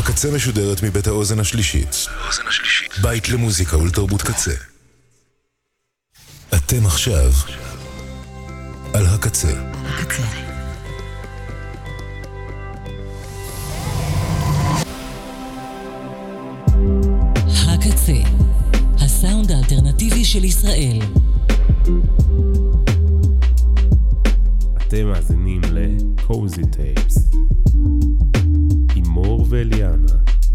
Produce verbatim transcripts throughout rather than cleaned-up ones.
הקצה משודרת מבית האוזן השלישית. בית למוזיקה ולתרבות קצה. אתם עכשיו על הקצה. הקצה. הקצה. הסאונד האלטרנטיבי של ישראל. אתם מאזינים ל-Cozy Tapes עם מור ואליאנה.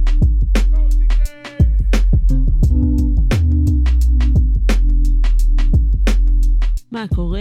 מה קורה?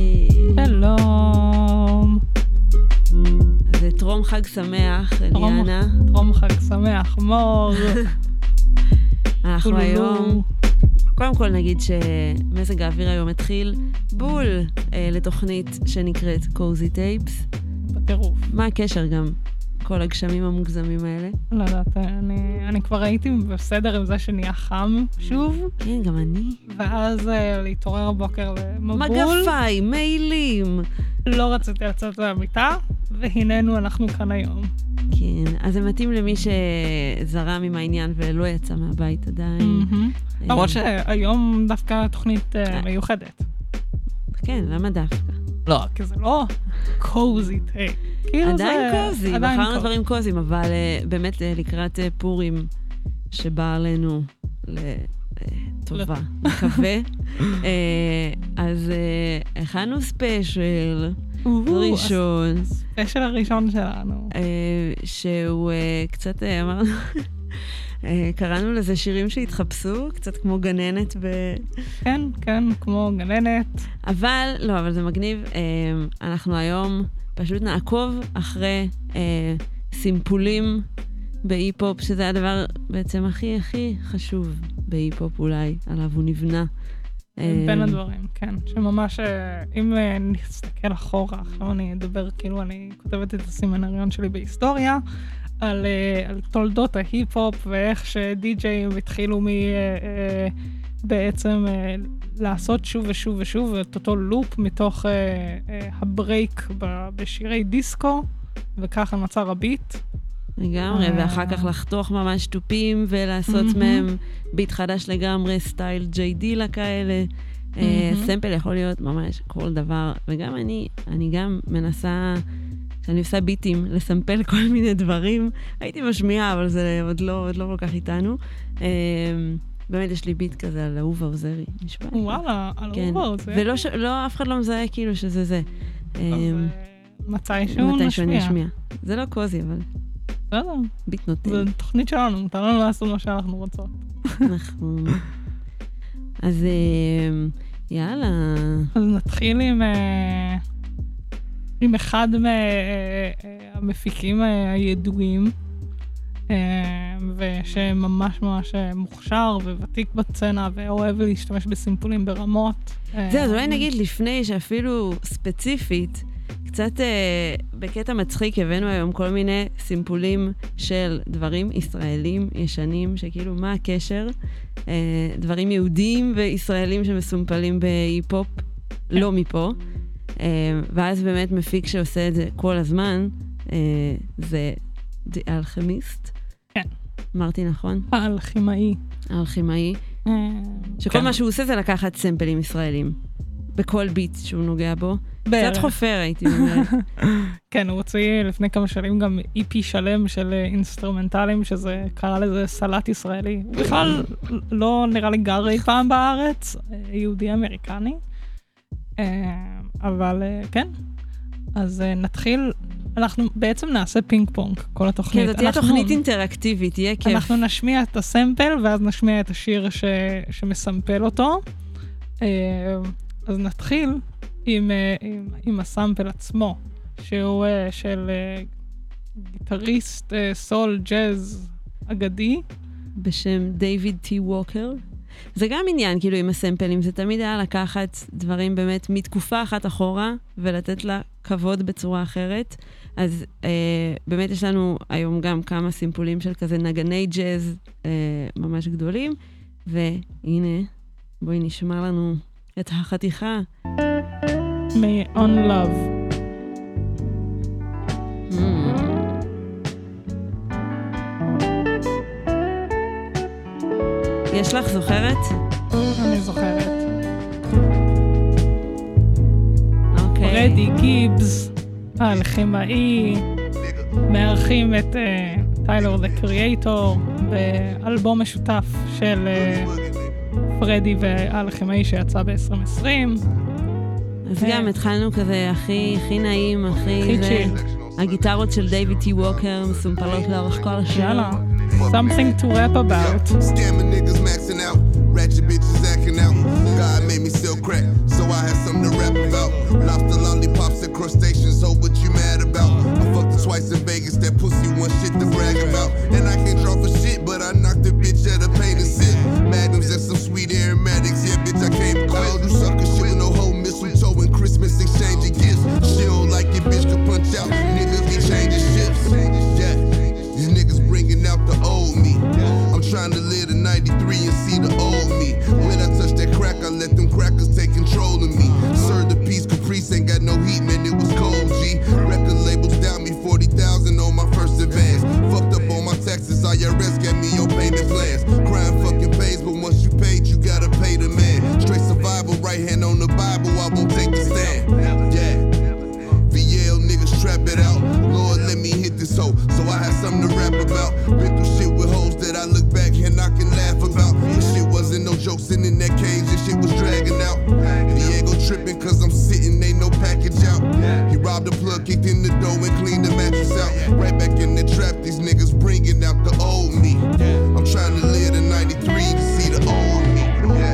שלום. זה טרום חג שמח, אליאנה. טרום חג שמח, מור. אנחנו היום... קודם כל נגיד שמזג האוויר היום התחיל בול אה, לתוכנית שנקראת Cozy Tapes. בטירוף. מה הקשר גם? כל הגשמים המוגזמים האלה? לא יודעת, אני, אני כבר הייתי בסדר עם זה שנהיה חם שוב. כן, גם אני. ואז אה, להתעורר הבוקר למבול. מגפיים, מיילים. לא רציתי לצאת מהמיטה, והננו אנחנו כאן היום. כן, אז זה מתאים למי שזרם עם העניין ולא יצא מהבית עדיין. Mm-hmm. למרות שהיום דווקא תוכנית uh, מיוחדת. כן, למה דווקא? לא, כי זה לא קוזי טייפ. עדיין קוזי, בחרנו דברים קוזים, אבל uh, באמת uh, לקראת uh, פורים שבא עלינו לטובה, מקווה. uh, אז uh, הכנו ספיישל. ראשון. ספיישל הראשון שלנו. שהוא קצת, אמרנו, קראנו לזה שירים שהתחפשו, קצת כמו גננת ב... כן, כן, כמו גננת. אבל, לא, אבל זה מגניב. אנחנו היום פשוט נעקוב אחרי סימפולים בהיפ-הופ, שזה הדבר בעצם הכי הכי חשוב בהיפ-הופ אולי, עליו הוא נבנה. בין הדברים, כן. שממש, אם נסתכל אחורה, עכשיו אני אדבר, כאילו אני כותבת את הסימנריון שלי בהיסטוריה, על, על תולדות ההיפ-הופ, ואיך שדי-ג'יים התחילו מ... בעצם לעשות שוב ושוב ושוב את אותו לופ מתוך הברייק בשירי דיסקו, וככה נוצר הביט. לגמרי, ואחר כך לחתוך ממש טופים ולעשות מהם ביט חדש לגמרי, סטייל ג'יי דילה כאלה. סמפל יכול להיות ממש כל דבר, וגם אני, אני גם מנסה, כשאני עושה ביטים, לסמפל כל מיני דברים. הייתי משמיעה, אבל זה עוד לא, עוד לא כל כך איתנו. באמת יש לי ביט כזה על אהובה עוזרי, נשמע. וואלה, על אהובה עוזרי. ולא, אף אחד לא מזהה כאילו שזה זה. מתישהו נשמיע. זה לא קוזי, אבל... בסדר. ביט נותן. זו תוכנית שלנו, מותר לנו לעשות מה שאנחנו רוצות. נכון. אז יאללה. אז נתחיל עם, עם אחד מהמפיקים הידועים, ושממש ממש מוכשר וותיק בצנה, ואוהב להשתמש בסימפולים ברמות. זה, אז אולי נגיד לפני שאפילו ספציפית, קצת אה, בקטע מצחיק הבאנו היום כל מיני סימפולים של דברים ישראלים ישנים, שכאילו מה הקשר? אה, דברים יהודיים וישראלים שמסומפלים בהיפ-הופ, כן. לא מפה. אה, ואז באמת מפיק שעושה את זה כל הזמן, אה, זה The Alchemist. כן. אמרתי נכון? האלכימאי. האלכימאי. אה, שכל כן. מה שהוא עושה זה לקחת סמפלים ישראלים. בכל ביט שהוא נוגע בו. קצת חופר הייתי אומרת. כן, הוא הוציא לפני כמה שנים גם אי פי שלם של אינסטרומנטלים, שזה קרא לזה סלט ישראלי. בכלל לא נראה לי גר אי פעם בארץ, יהודי אמריקני. אבל כן, אז נתחיל, אנחנו בעצם נעשה פינג פונג, כל התוכנית. כן, זאת תהיה תוכנית אינטראקטיבית, תהיה כיף. אנחנו נשמיע את הסמפל, ואז נשמיע את השיר שמסמפל אותו. אז נתחיל עם, עם, עם הסמפל עצמו, שהוא של גיטריסט סול ג'אז אגדי. בשם דיוויד טי ווקר. זה גם עניין, כאילו, עם הסמפלים, זה תמיד היה לקחת דברים באמת מתקופה אחת אחורה, ולתת לה כבוד בצורה אחרת. אז אה, באמת יש לנו היום גם כמה סימפולים של כזה נגני ג'אז אה, ממש גדולים, והנה, בואי נשמע לנו את החתיכה. מ-On Love. Mm. יש לך זוכרת? אני זוכרת. אוקיי. פרדי גיבס, האלכימאי, מארחים את טיילור דה קריאטור באלבום משותף של פרדי והאלכימאי שיצא ב-עשרים עשרים. אז גם התחלנו כזה הכי, הכי נעים, הכי זה. הגיטרות של דיוויד טי ווקר מסומפלות לאורך כל השיר. יאללה. Something to rap about. Scamming niggas maxing out. Ratchet bitches acting out. God made me sell crack, so I had something to rap about. Lobster lollipops and crustaceans, oh, what you mad about? I fucked her twice in Vegas, that pussy one shit to brag about. And I can't draw for shit, but I knocked the bitch at a pain and sit. Magnums and some sweet aromatics, yeah, bitch, I came to call you sucker shit with no whole mistletoe and Christmas exchanging gifts. She don't like it, bitch, can punch out. Niggas be changing ships. Yeah, these niggas bringing out the old me. I'm trying to live the ninety-three and see the old me. When I touch that crack, I let them crackers take control of me. Serve the peace, Caprice ain't got no heat, man, it was cold, G. Record labels down me forty thousand on my first advance. Fucked up on my taxes, I R S got me on payment plans. Crime fucking pays, but once you paid, you gotta pay the man. Straight survival, right hand on the Bible, I won't take the stand. Yeah. V L niggas trap it out. Lord, let me hit this hoe, so I had something to rap about. Been through shit with hoes that I look back and I can laugh about. This shit wasn't no joke, sitting in that cage, this shit was dragging out. Diego tripping cause I'm sitting, ain't no package out. He robbed the plug, kicked in the door and cleaned the mattress out. Right back in the trap, these niggas bringing out the old me. I'm trying to live the ninety-three to see the old me.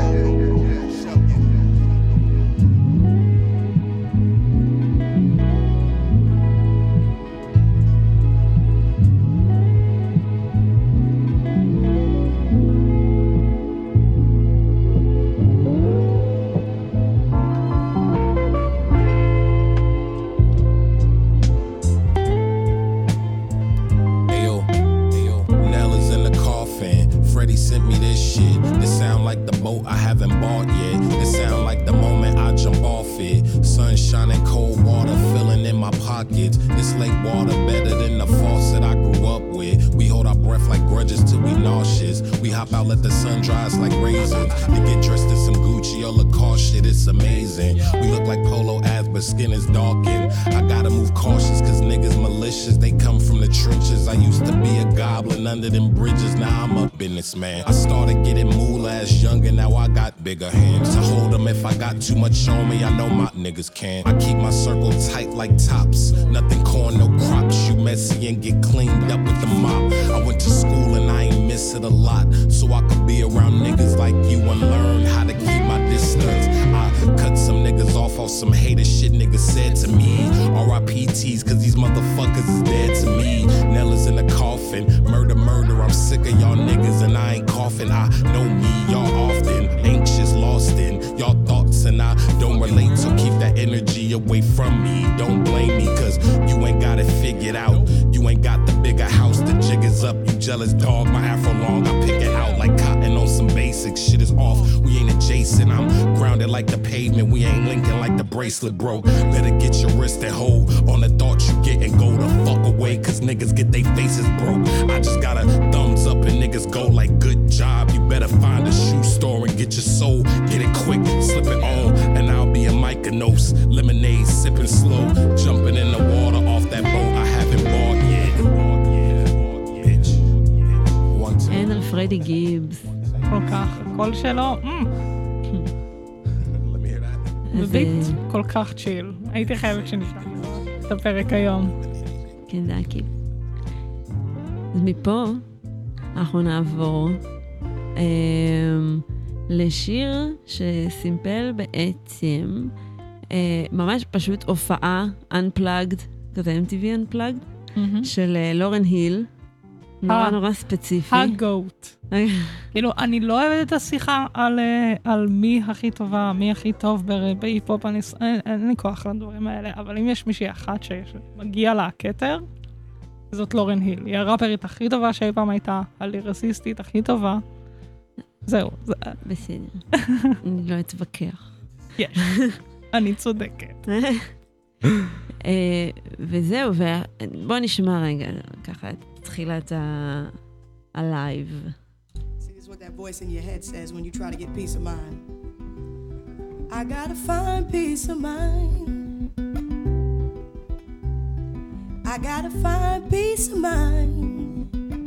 Man, I started getting moolah as young and now I got bigger hands. I hold them if I got too much on me, I know my niggas can. I keep my circle tight like tops, nothing corn, no crops. You messy and get cleaned up with the mop. I went to school and I ain't miss it a lot, so I could be around niggas like you and learn how to keep my distance. I cut some niggas off on some hater shit niggas said to me. R I P Ts cause these motherfuckers is dead to me. Nella's in the coffin, murder, murder, I'm sick of y'all niggas and I ain't coughing. I know me, y'all often anxious, lost in y'all thoughts and I don't relate, so keep that energy away from me. Don't blame me cause you ain't got it figured out. You ain't got the bigger house, the jig is up, you jealous dog. My afro long, I pick it out like cotton on some basics. Shit is off, we ain't adjacent. I'm grounded like the pavement, we ain't linking like the bracelet broke. Better get your wrist and hold on the thoughts you get and go the fuck away cause niggas get they faces broke. I just got a thumbs up and niggas go like good job. You better find a shoe store and get your soul, get it quick, slip it on and I'll be a Mykonos. Lemonade sipping slow, jumping in the water off that boat I haven't bought yet. Bitch. אין על פרדי גיבס. כל כך, הקול שלו, בביט כל כך צ'יל. הייתי חייבת שנשמע את הפרק היום. כן, זה היה כאילו. אז מפה אנחנו נעבור אה, לשיר שסימפל בעצם אה, ממש פשוט הופעה Unplugged, כזה אם תי וי Unplugged, mm-hmm. של אה, לורן היל, נורא נורא ספציפי. הגוט. כאילו, אני לא אוהבת את השיחה על, על מי הכי טובה, מי הכי טוב בהיפ-הופ, אני, אין לי כוח לדברים האלה, אבל אם יש מישהי אחת שמגיע לה הכתר, זאת לורן היל. היא הראפרית הכי טובה שאי פעם הייתה, הלירסיסטית הכי טובה. זהו. זה... בסדר. אני לא אתווכח. יש. אני צודקת. וזהו, בוא נשמע רגע, ככה, תחילת הלייב. is what that voice in your head says when you try to get peace of mind. I gotta find peace of mind. I gotta find peace of mind.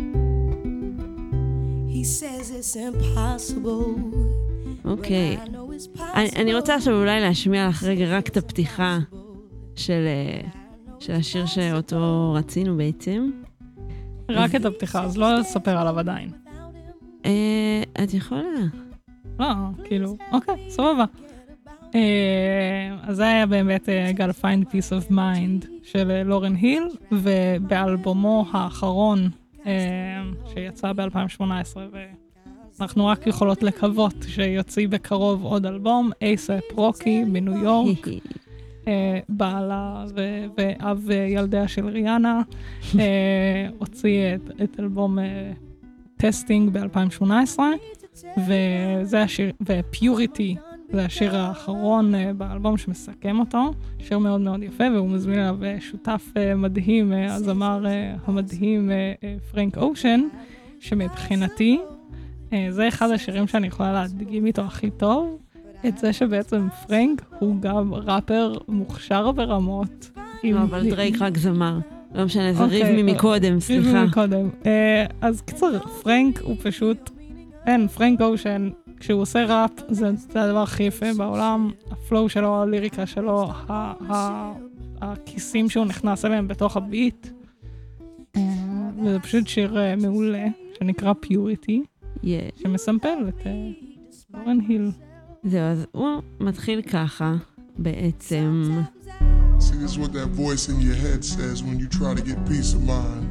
He says it's impossible. אוקיי. אני, אני רוצה עכשיו אולי להשמיע לך רגע רק את הפתיחה של, של השיר שאותו רצינו בעצם. רק את הפתיחה, אז לא לספר עליו עדיין. אה, את יכולה? לא, כאילו, אוקיי, סבבה. אז זה היה באמת Gotta Find Peace of Mind של לורן היל, ובאלבומו האחרון שיצא ב-אלפיים שמונה עשרה, ואנחנו רק יכולות לקוות שיוציא בקרוב עוד אלבום, A$AP Rocky בניו יורק, בעלה ואב ילדיה של ריאנה, הוציא את אלבום טסטינג ב-אלפיים שמונה עשרה, וזה השיר, ו-Purity, זה השיר האחרון באלבום שמסכם אותו, שיר מאוד מאוד יפה, והוא מזמין אליו שותף מדהים, הזמר המדהים פרנק אושן, שמבחינתי, זה אחד השירים שאני יכולה להדגים איתו הכי טוב, את זה שבעצם פרנק הוא גם ראפר מוכשר ברמות. לא, אבל דרייק רק זמר. לא משנה, זה ריב ממקודם, סליחה. ריב ממקודם. אז קיצור, פרנק הוא פשוט, אין, פרנק אושן, כשהוא עושה ראפ, זה, זה הדבר הכי יפה בעולם, הפלואו שלו, הליריקה שלו, ה, ה, הכיסים שהוא נכנס אליהם בתוך הביט, וזה פשוט שיר מעולה, שנקרא Purity, yeah. שמסמפל את לורן היל. זהו, אז הוא מתחיל ככה, בעצם. See, this is what that voice in your head says when you try to get peace of mind.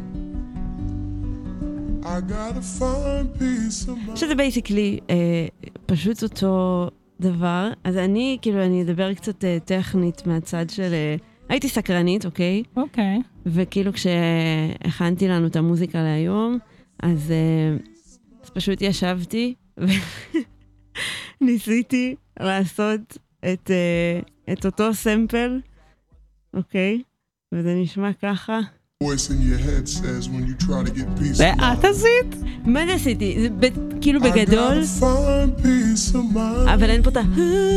I gotta find peace of mind. שזה בייסיקלי אה, פשוט אותו דבר. אז אני, כאילו, אני אדבר קצת אה, טכנית מהצד של... אה, הייתי סקרנית, אוקיי? אוקיי. וכאילו כשהכנתי לנו את המוזיקה להיום, אז, אה, אז פשוט ישבתי וניסיתי לעשות את, אה, את אותו סמפל, אוקיי? וזה נשמע ככה. Voice in your head says when you try to get peace of mind. ואת עשית? מה זה עשיתי? זה ב- כאילו בגדול, I gotta find peace of mind. אבל אין פה את ה...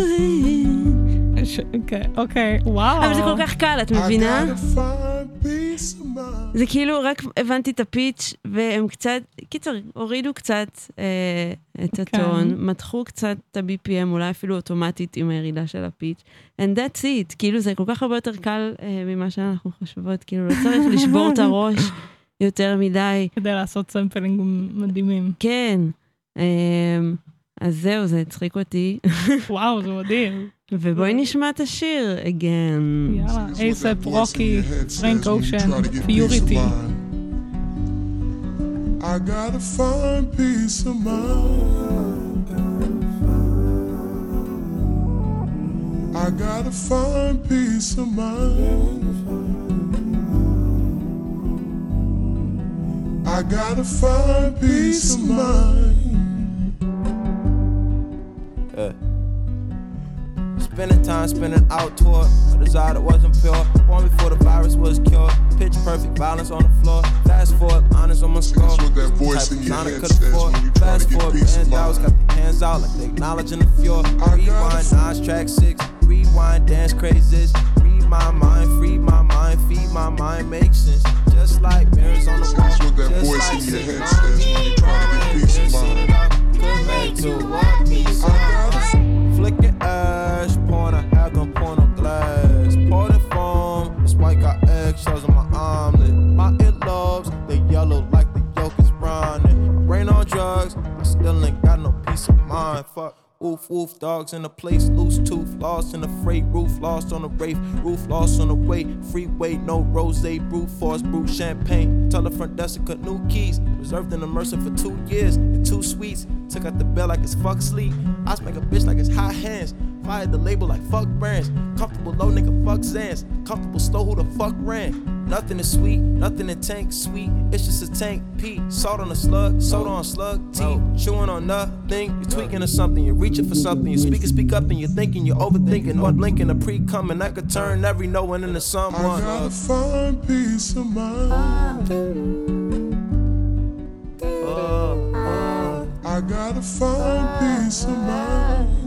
ש- אוקיי, אוקיי, וואו. אבל זה כל כך קל, את I מבינה? gotta find peace of mind. זה כאילו רק הבנתי את הפיץ' והם קצת, קיצר, הורידו קצת אה, את הטון, כן. מתחו קצת את ה-בי פי אם, אולי אפילו אוטומטית עם הירידה של הפיץ'. And that's it, כאילו זה כל כך הרבה יותר קל אה, ממה שאנחנו חושבות, כאילו לא צריך לשבור את הראש יותר מדי. כדי לעשות סמפלינג מדהימים. כן, אה, אז זהו, זה הצחיק אותי. וואו, זה מדהים. ובואי נשמע את השיר again. יאללה, This is what A$AP that voice in Rocky, your head says פרנק when you אושן, try to get peace of Purity. mind. I gotta find peace of mind. I gotta find peace of mind. I gotta find peace of mind. Yeah. Spending time spending out tour, a desire that wasn't pure. Born before the virus was cured. Pitch perfect violence on the floor. Fast forward, honest on my score. That's what that voice in your head says when you try to get peace of mind. Got the hands out like they acknowledging the fjord. I gotta Rewind, f- Nas track six. Rewind, dance crazes. Read my mind, free my mind, feed my mind, make sense. Just like mirrors on the wall. That's what that Just voice like in your sitting head on says when you try to get peace of mind. Could make to one piece I gotta Flicking ash, pouring a half gun, pouring no glass. Pour the foam, this white got eggshells on my omelet. My earlobes, they yellow like the yolk is browning. Brain on drugs, I still ain't got no peace of mind. Fuck. Oof, oof, dogs in the place, loose tooth, lost in the freight, roof, lost on the wraith, roof, lost on the way, freeway, no rosé, brew force, brew champagne, tell the front desk to cut new keys, reserved in the Mercer for two years, and two suites, took out the bell like it's fuck sleep, I smack a bitch like it's hot hands, fired the label like fuck brands, comfortable low nigga fuck Zans, comfortable slow who the fuck ran, nothing is sweet, nothing in tank sweet, it's just a tank P, salt on a slug, soda on slug, tea, chewing on nothing, you're tweaking or something, you're reaching for something, you speak and speak up and you're thinking, you're overthinking, or blinking a pre-coming, I could turn every no one into someone. I gotta find peace of mind. I gotta find peace of mind.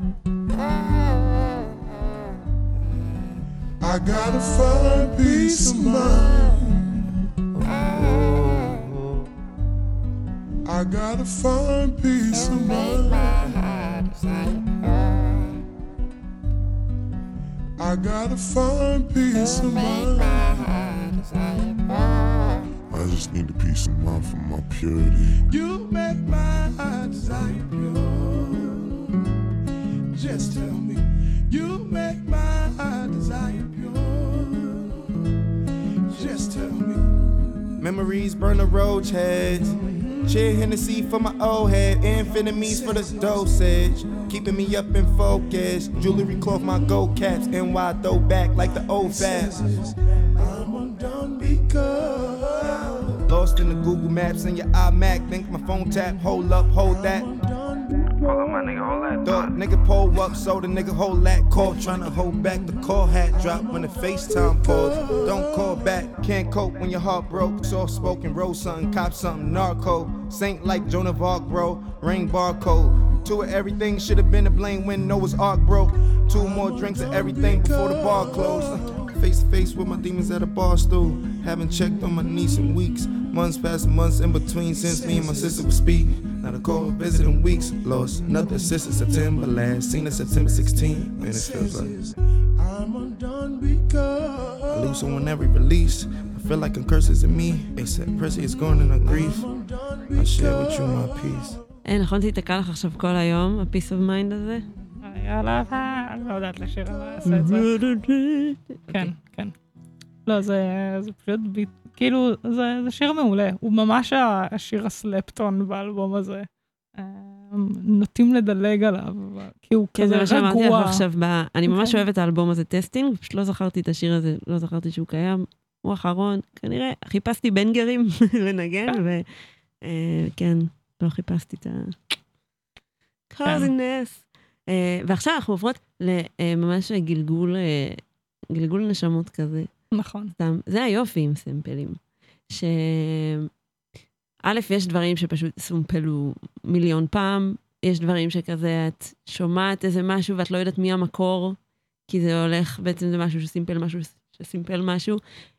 I gotta find peace of mind. I gotta find peace of mind. I gotta find peace of mind. I just need a peace of mind for my purity. You make my desire pure. Just tell me. You make my desire pure. Just tell me. Memories burn the roach heads. Cheer Hennessy for my old head. Infinities for the dosage. Keeping me up in focus. Jewelry cloth my gold caps. N Y throwback like the old fast. I'm undone because Lost in the Google Maps and your iMac. Think my phone tap. Hold up, hold that. Hold up, my nigga, hold that. Thought nigga pull up, so the nigga hold that call. Tryna hold back the call hat drop when the FaceTime calls. Don't call back, can't cope when your heart broke. Soft spoken, roll something, cop something, narco. Saint like Joan of Arc, bro. Rain barcode. Two of everything should have been to blame when Noah's Ark broke. Two more drinks of everything before the bar closed. Face to face with my demons at a bar stool. Haven't checked on my niece in weeks. Months past months in between since me and my sister would speak. Not a call visit in weeks. Lost another sister September last. Seen her September sixteenth. Man, it feels like I'm undone because I lose on every release. I feel like a curse is in me. Except Pressy is gone in a grief. I share with you my peace. אין, נכון תתקע לך עכשיו כל היום, ה-peace of mind הזה? יאללה, אני לא יודעת לשיר, אבל אעשה את זה. כן, כן. לא, זה פשוט ביט, כאילו, זה שיר מעולה. הוא ממש השיר הסלפטון באלבום הזה. נוטים לדלג עליו, כי הוא כזה רגוע. זה מה שאמרתי לך עכשיו, אני ממש אוהבת את האלבום הזה, טסטינג, פשוט לא זכרתי את השיר הזה, לא זכרתי שהוא קיים. הוא האחרון, כנראה, חיפשתי בנגרים לנגן, וכן, לא חיפשתי את ה... קוזינס. ועכשיו אנחנו עוברות לממש גלגול, גלגול נשמות כזה. נכון. זה היופי עם סמפלים. שא', יש דברים שפשוט סומפלו מיליון פעם, יש דברים שכזה את שומעת איזה משהו ואת לא יודעת מי המקור, כי זה הולך, בעצם זה משהו שסימפל משהו, שסימפל משהו.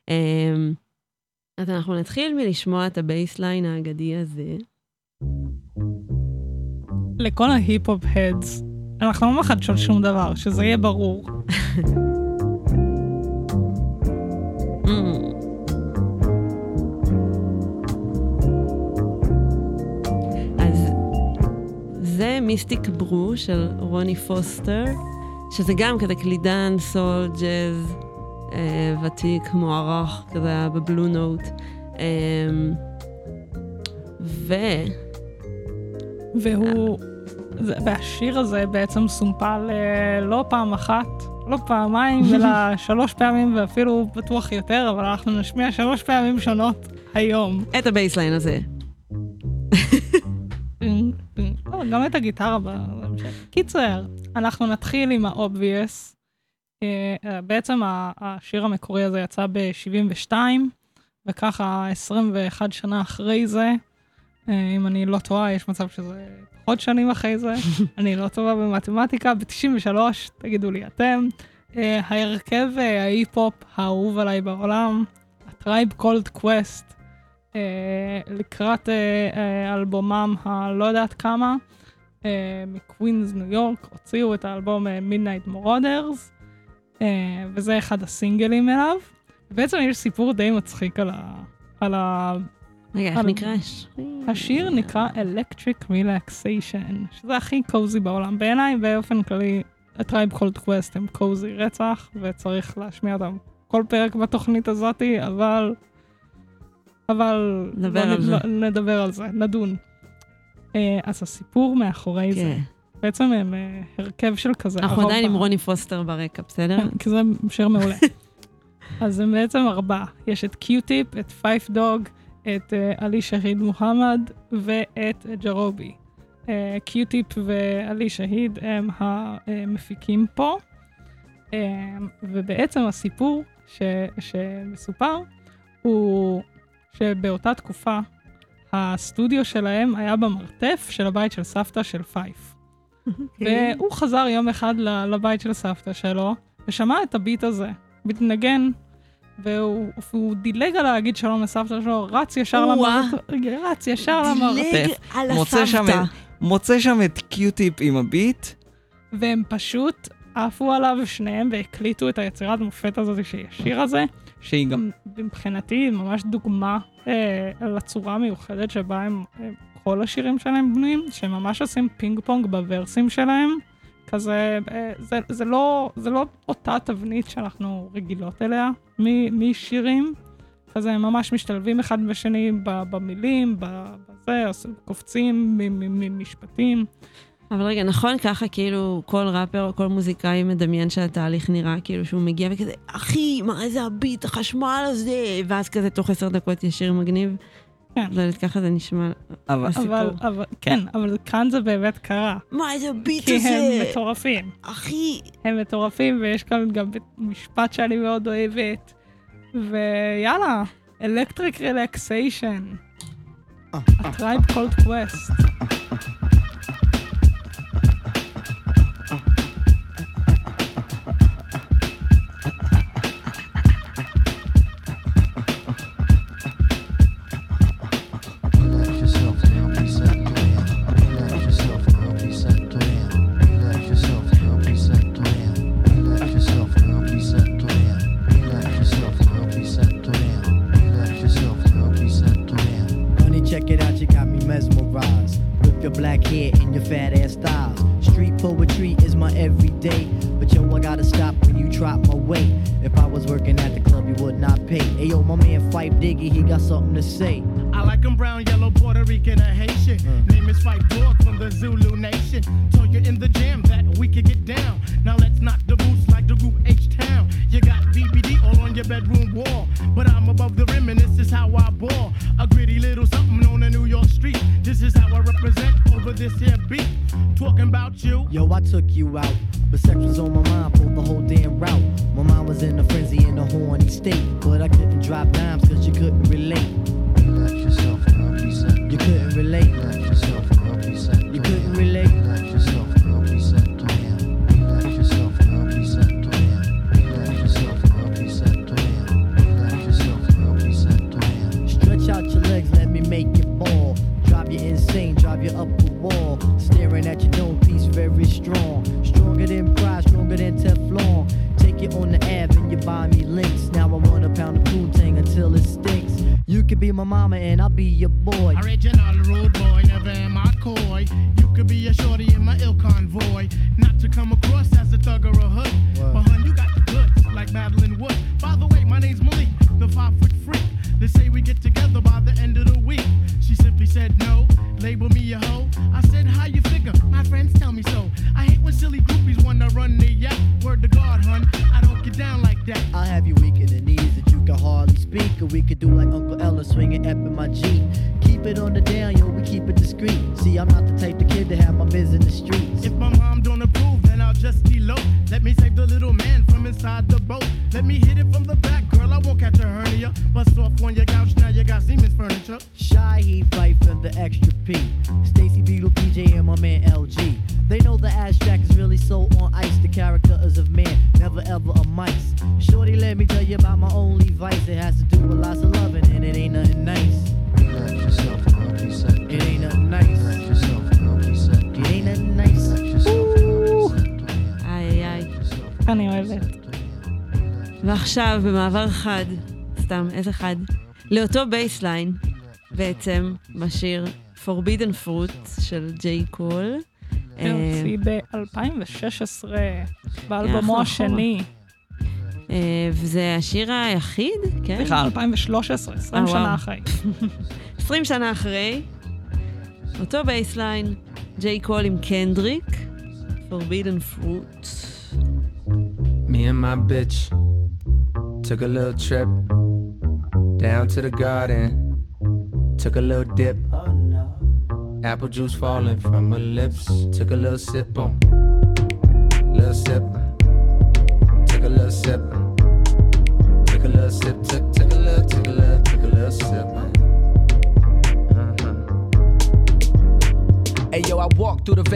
אז אנחנו נתחיל מלשמוע את הבייסליין האגדי הזה. לכל ההיפ-הופ הדס, אנחנו לא מחדשות שום דבר, שזה יהיה ברור. אז זה מיסטיק ברו של רוני פוסטר, שזה גם כזה קלידן, סול, ג'אז, אה, ותיק, מוערך, כזה בבלו נוט. אה, ו... והוא... והשיר הזה בעצם סומפל לא פעם אחת, לא פעמיים, אלא שלוש פעמים, ואפילו בטוח יותר, אבל אנחנו נשמיע שלוש פעמים שונות היום. את הבייסליין הזה. גם את הגיטרה. קיצר, אנחנו נתחיל עם ה-obvious. בעצם השיר המקורי הזה יצא ב-שבעים ושתיים, וככה עשרים ואחת שנה אחרי זה, אם אני לא טועה, יש מצב שזה עוד שנים אחרי זה, אני לא טובה במתמטיקה, ב-תשעים ושלוש, תגידו לי אתם, ההרכב ההיפ-הופ האהוב עליי בעולם, הטרייב קולד קווסט, לקראת אלבומם הלא יודעת כמה, מקווינס ניו יורק, הוציאו את האלבום Midnight Marauders, וזה אחד הסינגלים אליו. בעצם יש סיפור די מצחיק על ה... על ה... רגע, איך נקרא? השיר נקרא Electric Relaxation, שזה הכי קוזי בעולם. בעיניי, באופן כללי, הטרייב קולד קווסט הם קוזי רצח, וצריך להשמיע אותם כל פרק בתוכנית הזאת, אבל... אבל... נדבר על זה. נדבר על זה, נדון. אז הסיפור מאחורי זה, בעצם הם הרכב של כזה... אנחנו עדיין עם רוני פוסטר ברקע, בסדר? כי זה שיר מעולה. אז הם בעצם ארבעה. יש את קיוטיפ, את פייף דוג, את עלי שהיד מוחמד ואת ג'רובי. קיוטיפ ועלי שהיד הם המפיקים פה, ובעצם הסיפור ש, שמסופר הוא שבאותה תקופה הסטודיו שלהם היה במרתף של הבית של סבתא של פייף. והוא חזר יום אחד לבית של סבתא שלו, ושמע את הביט הזה, ביט נגן, והוא דילג על להגיד שלום לסבתא שלו, רץ ישר למרתף, רץ ישר למרתף. דילג על הסבתא. מוצא שם את קיוטיפ עם הביט. והם פשוט עפו עליו שניהם והקליטו את היצירת מופת הזאת שהיא השיר הזה, שהיא גם מבחינתי ממש דוגמה אה, לצורה מיוחדת שבה הם, אה, כל השירים שלהם בנויים, שהם ממש עושים פינג פונג בוורסים שלהם, כזה, אה, זה, זה, לא, זה לא אותה תבנית שאנחנו רגילות אליה משירים, כזה הם ממש משתלבים אחד בשני במילים, בזה, קופצים ממשפטים. אבל רגע, נכון ככה כאילו כל ראפר או כל מוזיקאי מדמיין שהתהליך נראה כאילו שהוא מגיע וכזה, אחי, מה איזה הביט, החשמל הזה, ואז כזה תוך עשר דקות ישיר מגניב. כן. לא, ככה זה נשמע הסיפור. אבל, אבל, כן, אבל כאן זה באמת קרה. מה איזה ביט כי הזה? הם מטורפים. אחי. הם מטורפים, ויש כאן גם משפט שאני מאוד אוהבת. ויאללה, Electric Relaxation. A Tribe Called Quest. Black hair and your fat ass styles. Street poetry is my everyday. But yo, I gotta stop when you drop my weight. If I was working at the club, you would not pay. Hey yo, my man Fife Diggy, he got something to say. I like him brown, yellow, Puerto Rican, or Haitian. Mm. Name is Fife Dog from the Zulu Nation. Told you in the jam that we could get down. Now let's knock the boots like the group H-Town. You got B B D all on your bedroom wall. But I'm above the rim and this is how I ball. A gritty little something on a New York street. This is how I represent over this here beat. Talking about you. Yo, I took you out. But sex was on my mind, pulled the whole damn route. My mind was in a frenzy in a horny state. But I couldn't drop dimes cause you couldn't relate. Relax yourself, girl, reset. You couldn't relate. Relax yourself, girl, reset. You couldn't relate. Relax yourself, girl, reset. Relax yourself, girl, reset. Relax yourself, girl, reset. Relax yourself, girl, reset. Stretch out your legs, let me make you fall. Drive you insane, drive you up the wall. Staring at your dome piece, very strong. Stronger than pride, stronger than Teflon. Take you on the Ave and you buy me links. Now I want a pound of Poontang until it stinks. You could be my mama and I'll be your boy. Original rude boy, never am I coy. You could be a shorty in my ill convoy. Not to come across as a thug or a hood. Wow. But hun, you got the goods, like Madeline Wood. By the way, my name's Malik, the five foot freak. They say we get together by the end of the week. She simply said no, label me a hoe. I said, how you figure? My friends tell me so. I hate when silly groupies wanna run the yak. Word to God, hun, I don't get down like that. I'll have you weak in the knees that you can hardly speak. Or we could do like Uncle Ella swinging up in my Jeep. Keep it on the down, yo, we keep it discreet. See, I'm not the type of kid to have my biz in the streets. If my mom don't approve, then I'll just elope. Let me save the little man from inside the boat. Let me hit it from the back, girl, I won't catch a hernia. Bust off on your couch, now you got Siemens furniture. Shy, he fight for the extra P. Stacy Beetle, P J, and my man L G. They know the abstract is really so on ice. The character is of man, never ever a mice. Shorty, let me tell you about my only vice. It has to do with lots of loving, and it ain't nothing nice. Relax yourself, girl, reset. It ain't nothing nice. Relax yourself, girl, reset. It ain't nothing nice. Relax yourself, girl, reset. איי איי. אני אוהבת. ועכשיו במעבר חד, סתם, איזה חד, לאותו בייסליין, בעצם בשיר Forbidden Fruit של ג'יי קול. זה ב-אלפיים ושש עשרה, באלבומו השני. וזה השיר היחיד, כן? סליחה, אלפיים ושלוש עשרה, עשרים שנה אחרי. עשרים שנה אחרי, אותו בייסליין, ג'יי קול עם קנדריק, Forbidden Fruit. Me and my bitch took a little trip down to the garden, took a little dip. Apple juice falling from her lips. Took a little sip on, little sip. Took a little sip. Took a little sip. Took took a little, took a little, took a little sip. Uh-huh.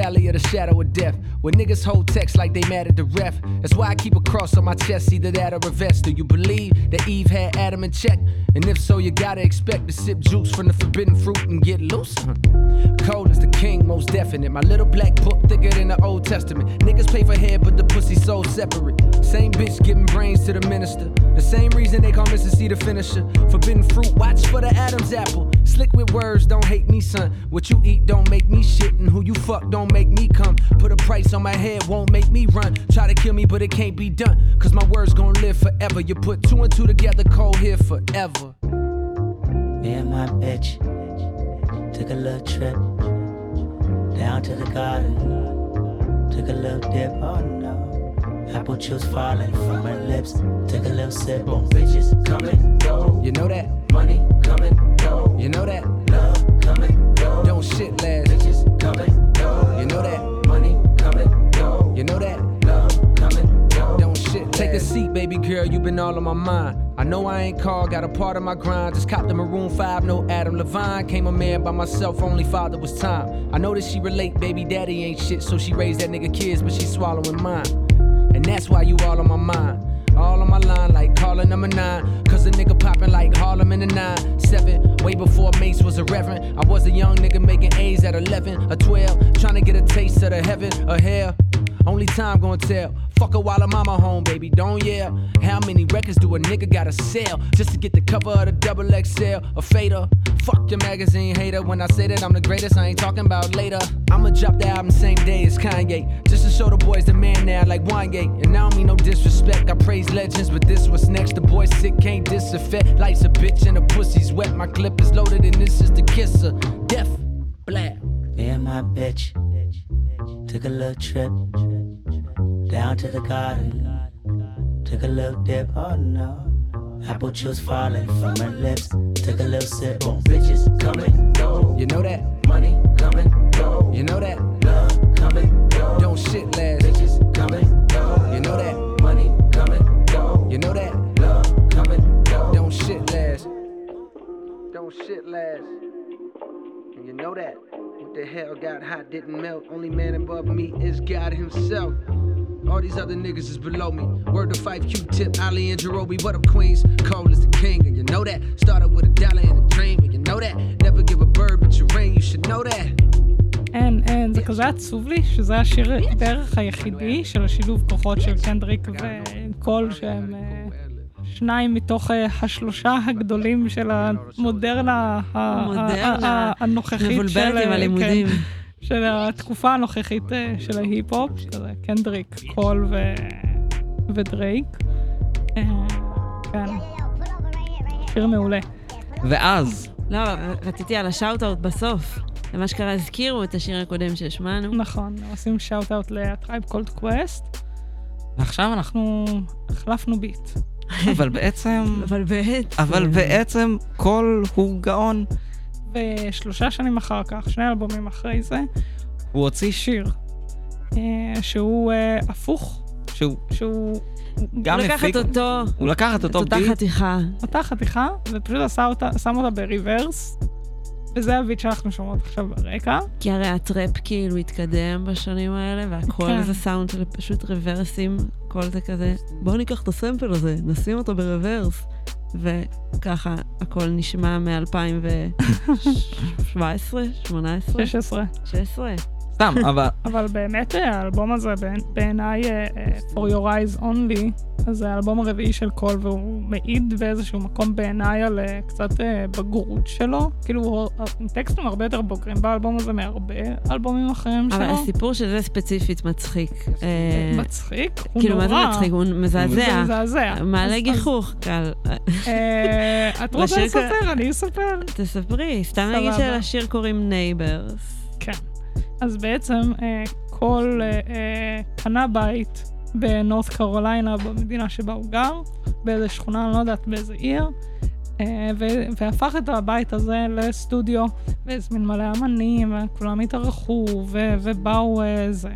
valley of the shadow of death, where niggas hold text like they mad at the ref. That's why I keep a cross on my chest, either that or a vest. Do you believe that Eve had Adam in check? And if so, you gotta expect to sip juice from the forbidden fruit and get loose. Cold is the king, most definite. My little black book thicker than the Old Testament. Niggas pay for head, but the pussy so separate. Same bitch giving brains to the minister. The same reason they call Missus C the finisher. Forbidden fruit, watch for the Adam's apple. Slick with words, don't hate me, son. What you eat don't make me shit, and who you fuck don't make me come. Put a price on my head, won't make me run. Try to kill me, but it can't be done, cause my words gon' live forever. You put two and two together, cold here forever. Me and my bitch took a little trip down to the garden. Took a little dip, oh no. Apple juice falling from her lips. Took a little sip, boom, bitches come and go. You know that? Money come and go. You know that? Love come and go. Don't shit last. Bitches come and go. You know that? Money come and go. You know that? Love come and go. Don't shit last. Take a seat, baby girl, you been all on my mind. I know I ain't called, got a part of my grind. Just copped the Maroon five, no Adam Levine. Came a man by myself, only father was time. I know that she relate, baby daddy ain't shit, so she raised that nigga kids, but she swallowing mine. And that's why you all on my mind. All on my line like calling number nine. Cause a nigga popping like Harlem in the nine. Seven, way before Mace was a reverend. I was a young nigga making A's at eleven or twelve. Trying to get a taste of the heaven or hell. Only time gonna tell. Fuck her while her mama home, baby, don't yell. How many records do a nigga gotta sell just to get the cover of the double X L? A fader. Fuck your magazine hater. When I say that I'm the greatest, I ain't talking about later. I'ma drop the album same day as Kanye, just to show the boys the man now like Wanye. And I don't mean no disrespect, I praise legends, but this what's next. The boy sick, can't disaffect. Life's a bitch and the pussy's wet. My clip is loaded and this is the kisser. Death, black. Me and my bitch took a little trip down to the garden. Took a little dip, oh no. Apple juice falling from her lips. Took a little sip, boom, bitches come and go. You know that? Money come and go. You know that? Love come and go. Don't shit last. Bitches come and go. You know that? Money come and go. You know that? Love come and go. Don't shit last. Don't shit last. And you know that? What the hell got hot didn't melt. Only man above me is God himself. All these other niggas is below me. Word to Fife, Q-Tip, Ali and Jerobi. What up, Queens? Cole is the king, and you know that. Started with a dollar and a dream, and you know that. Never give a bird but your ring, you should know that. אין, אין, זה כזה עצוב לי, שזה השיר בערך היחידי של השילוב כוחות של קנדריק וקול, שהם שניים מתוך השלושה הגדולים של המודרנה הנוכחית מבולבלת עם הלימודים. של התקופה הנוכחית של ההיפ-הופ, שזה קנדריק, קול ודרייק. כן, שיר מעולה. ואז? לא, רציתי על השאוט-אוט בסוף. למה שקרה, הזכירו את השיר הקודם שהשמענו. נכון, עושים שאוט-אוט לטרייב קולד קווסט. ועכשיו אנחנו החלפנו ביט. אבל בעצם... אבל בעצם... אבל בעצם כל הוא גאון. ושלושה שנים אחר כך, שני אלבומים אחרי זה, הוא הוציא שיר, שהוא הפוך, שהוא... שהוא... גם הוא לקח את אותו... הוא לקח את אותו ביט. אותה חתיכה. אותה חתיכה, ופשוט שם אותה בריברס, וזה הביט שאנחנו שומעות עכשיו ברקע. כי הרי הטראפ כאילו התקדם בשנים האלה, והכל זה סאונד של פשוט ריברסים, כל זה כזה, בואו ניקח את הסמפל הזה, נשים אותו בריברס. וככה הכל נשמע מ-אלפיים שבע עשרה, שמונה עשרה? שש עשרה. שש עשרה. סתם, אבל... אבל באמת האלבום הזה בעיניי, For Your Eyes Only, אז זה האלבום הרביעי של קול, והוא מעיד באיזשהו מקום בעיניי על קצת בגרות שלו. כאילו, הטקסטים הרבה יותר בוגרים באלבום הזה מהרבה אלבומים אחרים שלו. אבל הסיפור שזה ספציפית מצחיק. מצחיק? הוא נורא. כאילו, מה זה מצחיק? הוא מזעזע. זה מזעזע. מעלה גיחוך, קל. את רוצה לספר? אני אספר. תספרי. סתם נגיד שלשיר קוראים Neighbors. כן. אז בעצם כל קנה בית בנורת קרוליינה, במדינה שבה הוא גר, באיזה שכונה, אני לא יודעת באיזה עיר, והפך את הבית הזה לסטודיו, והזמין מלא אמנים, וכולם התארחו, ובאו זה,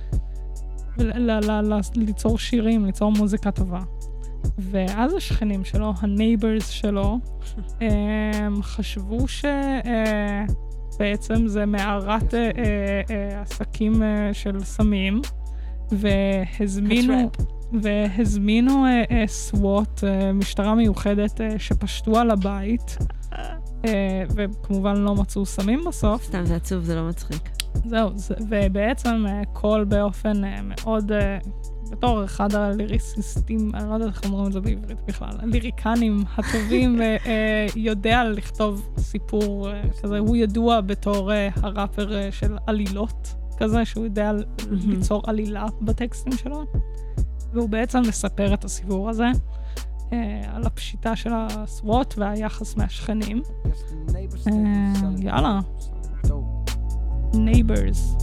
ליצור שירים, ליצור מוזיקה טובה. ואז השכנים שלו, הנייברס שלו, חשבו ש... בעצם זה מערת אה, אה, עסקים אה, של סמים, והזמינו, והזמינו אה, אה, סוואט, אה, משטרה מיוחדת אה, שפשטו על הבית, אה, וכמובן לא מצאו סמים בסוף. סתם זה עצוב, זה לא מצחיק. זהו, זה, ובעצם אה, קול באופן אה, מאוד, אה, בתור אחד הליריסיסטים, אני לא יודעת איך אומרים את זה בעברית בכלל, הליריקנים הטובים, אה, אה, יודע לכתוב סיפור אה, כזה, הוא ידוע בתור אה, הראפר אה, של עלילות. כזה שהוא יודע ליצור עלילה בטקסטים שלו, והוא בעצם מספר את הסיפור הזה אה, על הפשיטה של הסוואט והיחס מהשכנים. אה, יאללה. Neighbors.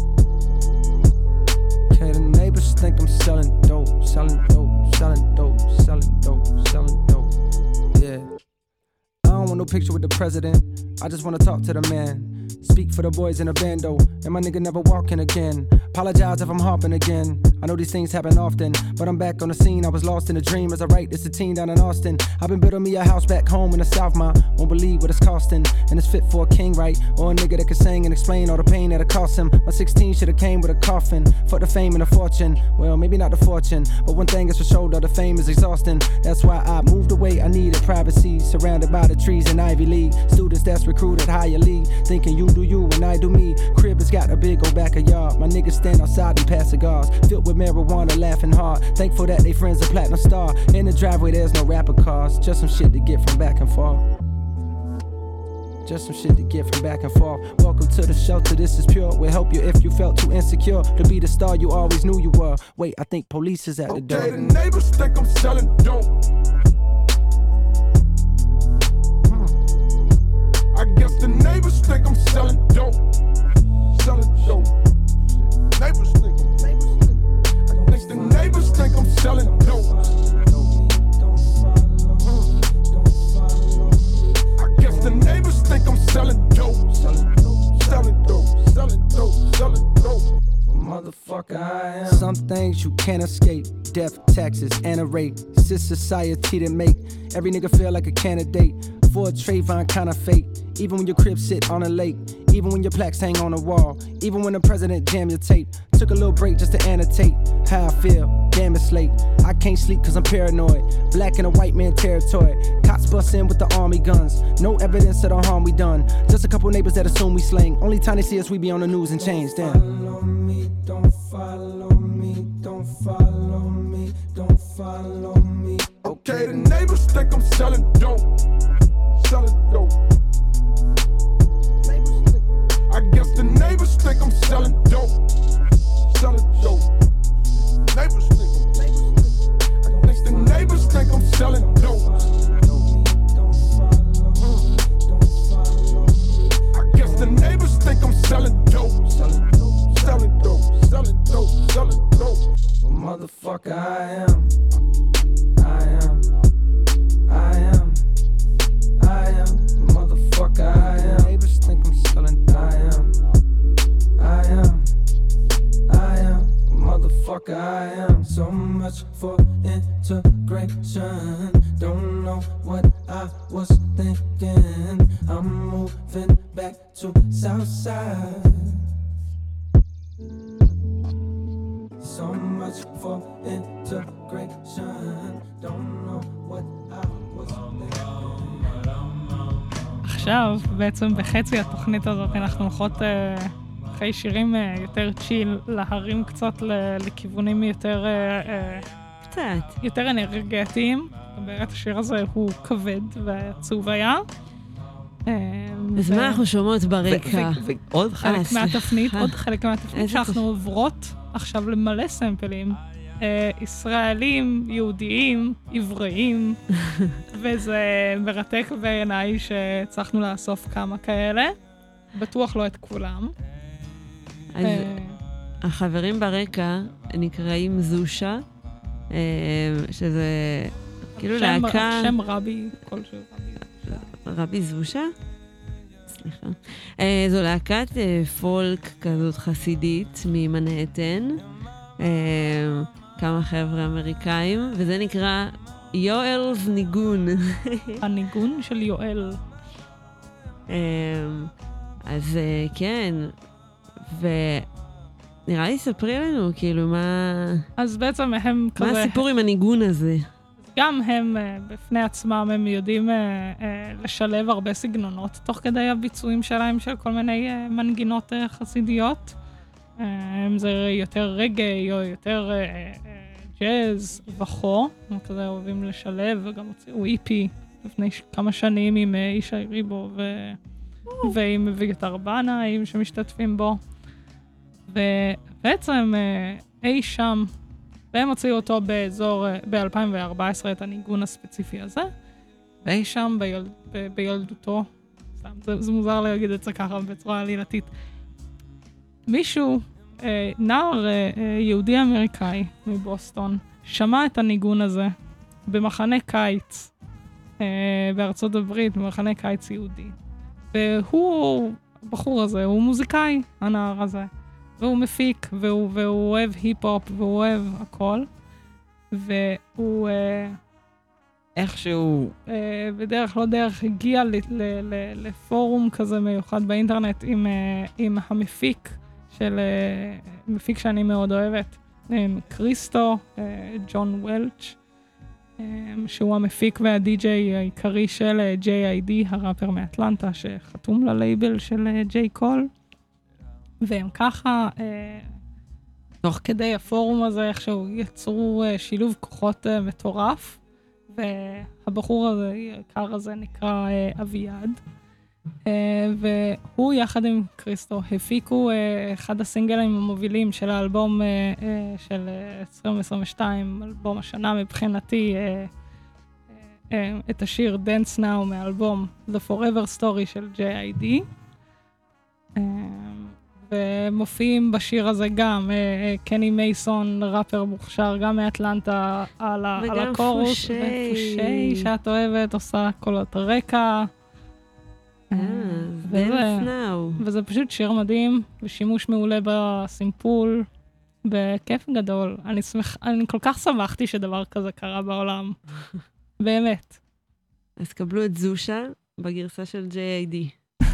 Okay, the neighbors think I'm selling dope, selling dope, selling dope, selling dope, selling dope. Yeah. I don't want no picture with the president. I just want to talk to the man. Speak for the boys in the bando, and my nigga never walking again. Apologize if I'm harping again. I know these things happen often, but I'm back on the scene. I was lost in a dream as I write this a teen down in Austin. I've been building me a house back home in the South, ma. Won't believe what it's costing, and it's fit for a king, right? Or a nigga that can sing and explain all the pain that it cost him. My sixteen should've came with a coffin. Fuck the fame and the fortune. Well, maybe not the fortune, but one thing is for sure, though, the fame is exhausting. That's why I moved away. I needed privacy, surrounded by the trees in Ivy League. Students that's recruited higher league, thinking you do you and I do me. Crib has got a big old backyard. My niggas stand outside and pass cigars, filled with marijuana, laughing hard. Thankful that they friends a platinum star. In the driveway there's no rapper cars, just some shit to get from back and forth. Just some shit to get from back and forth. Welcome to the shelter, this is pure. We'll help you if you felt too insecure to be the star you always knew you were. Wait, I think police is at the door. Okay, the neighbors think I'm selling dope. I guess the neighbors think I'm selling dope. Selling dope. Neighbors think I'm neighbors think. I guess the neighbors think I'm selling dope. I guess the neighbors think I'm selling dope. Selling dope. Selling dope. Selling dope. Selling dope. Motherfucker, I am. Some things you can't escape. Death, taxes, and a rate. It's this society that make every nigga feel like a candidate for a Trayvon kind of fate. Even when your crib sit on a lake, even when your plaques hang on a wall, even when the president jam your tape. Took a little break just to annotate how I feel. Damn, it's late. I can't sleep cause I'm paranoid. Black in a white man territory. Cops bust in with the army guns. No evidence of the harm we done. Just a couple neighbors that assume we slang. Only time they see us we be on the news and change. Damn. Follow me, don't follow me, don't follow me, don't follow me. Okay, the neighbors think I'm selling dope. Selling dope. I guess the neighbors think I'm selling dope. Selling dope. Neighbors think I'm neighbors think. I guess the neighbors think I'm selling dope. I guess the neighbors think I'm selling dope. Selling dope. Selling dope. Selling dope. Selling dope. Well, motherfucker, I am. I am. I am. I am. Motherfucker, I am. Neighbors think I'm selling. I am. I am. I am. Motherfucker, I am. So much for integration. Don't know what I was thinking. I'm moving back to Southside. So much for integration. Don't know what I was thinking. עכשיו, בעצם בחצי התוכנית הזאת, אנחנו הולכות uh, אחרי שירים uh, יותר צ'יל, להרים קצת ל- לכיוונים יותר uh, קצת. יותר אנרגטיים. באמת השיר הזה הוא כבד ועצוב היה. אז מה אנחנו שומעות ברקע? ועוד חלק מהתפנית, עוד חלק מהתפנית שאנחנו עוברות עכשיו למלא סמפלים. ישראלים, יהודיים, עבריים, וזה מרתק בעיניי שצריכנו לאסוף כמה כאלה. בטוח לא את כולם. אז החברים ברקע נקראים זושה, שזה כאילו להקה... שם רבי, כלשהו רבי. רבי זושה? סליחה. זו להקת פולק כזאת חסידית ממנהטן. כמה חבר'ה אמריקאים, וזה נקרא יואל's ניגון. הניגון של יואל. אז כן, ונראה לי ספרי לנו, כאילו, מה... אז בעצם הם כזה... מה הסיפור עם הניגון הזה? גם הם בפני עצמם, הם יודעים לשלב הרבה סגנונות, תוך כדי הביצועים שלהם של כל מיני מנגינות חסידיות. אם זה יותר רגעי או יותר ג'אז וכו, הם כזה אוהבים לשלב, וגם הוציאו איפי לפני כמה שנים עם ישי ריבו ו... ועם ויתר בנאים שמשתתפים בו. ובעצם אי שם, והם הוציאו אותו באזור, ב-אלפיים וארבע עשרה, את הניגון הספציפי הזה, ואי שם ביל... ב... בילדותו, סתם, זה, זה מוזר להגיד את זה ככה בצורה עלילתית, מישהו, אה, נער אה, יהודי אמריקאי מבוסטון, שמע את הניגון הזה במחנה קיץ אה, בארצות הברית, במחנה קיץ יהודי. והוא, הבחור הזה, הוא מוזיקאי, הנער הזה. והוא מפיק, והוא, והוא אוהב היפ-הופ, והוא אוהב הכל. והוא אה, איכשהו... אה, בדרך לא דרך הגיע ל, ל, ל, לפורום כזה מיוחד באינטרנט עם, אה, עם המפיק של אה, מפיק שאני מאוד אוהבת, עם קריסטו, אה, ג'ון וולץ', אה, שהוא המפיק והדי-ג'יי העיקרי של אה, ג'יי איי די, הראפר מאטלנטה, שחתום ללייבל של אה, ג'יי קול. והם ככה, אה, תוך כדי הפורום הזה, איכשהו יצרו אה, שילוב כוחות אה, מטורף, והבחור הזה, העיקר הזה, נקרא אה, אביעד. Uh, והוא יחד עם קריסטו הפיקו uh, אחד הסינגלים המובילים של האלבום uh, uh, של uh, עשרים עשרים ושתיים, אלבום השנה מבחינתי, uh, uh, uh, את השיר Dance Now מהאלבום The Forever Story של ג'יי איי די. Uh, ומופיעים בשיר הזה גם uh, uh, קני מייסון, ראפר מוכשר, גם מאטלנטה, על, על הקורוס. וגם פושי. ופושי שאת אוהבת, עושה קולות רקע. וזה פשוט שיר מדהים, ושימוש מעולה בסימפול, בכיף גדול. אני שמח, אני כל כך שמחתי שדבר כזה קרה בעולם. באמת. אז קבלו את זושה בגרסה של ג'יי איי די.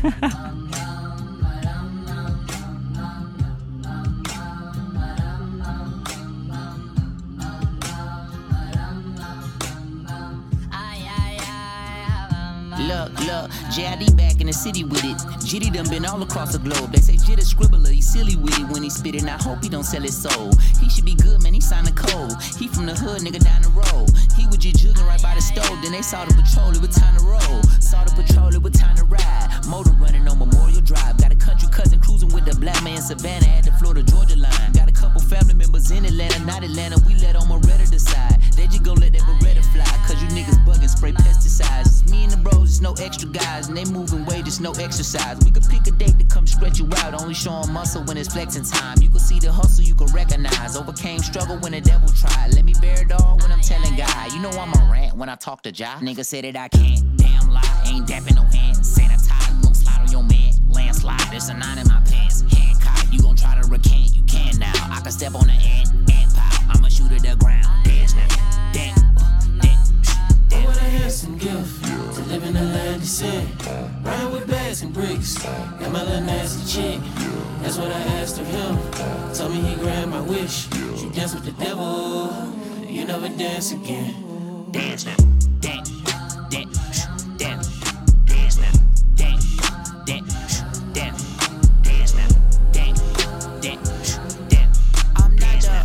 Look, look, J I D back in the city with it. Jitty done been all across the globe. They say Jit a scribbler, he silly with it when he spit it. And I hope he don't sell his soul. He should be good, man, he signed a code. He from the hood, nigga, down the road. He was just jugging right by the stove. Then they saw the patrol, it was time to roll. Saw the patrol, it was time to ride. Motor running on Memorial Drive. Got a country cousin cruising with the black man Savannah at the Florida Georgia line. Got a couple family members in Atlanta, not Atlanta. We let on Moretta decide. They just gon' let that Beretta fly. Cause you niggas bugging, spray pesticides. It's me and the bros, it's no extra guys. And they moving weight, it's no exercise. We could pick a date to come stretch you out. Only showing muscle when it's flexing time. You can see the hustle, you can recognize. Overcame struggle when the devil tried. Let me bear it all when I'm telling God. You know I'm a rant when I talk to Jah. Nigga say that I can't. Damn lie, ain't dapping no hands. Sanitize, you gon' slide on your man. Landslide, there's a nine in my pants. Hancock, you gon' try to recant. You can now. I can step on the ant, ant pile. I'ma shoot at the ground. Dance now, dance, dance, dance. I want a handsome gift to live in the land of sin. Riding with bags and bricks. Got my little nasty chick. That's what I asked of him. Told me he grant my wish. You dance with the devil, you never dance again. Dance now, dance, dance, dance, dance now, dance, dance, dance, dance now, dance, dance, dance. I'm not the,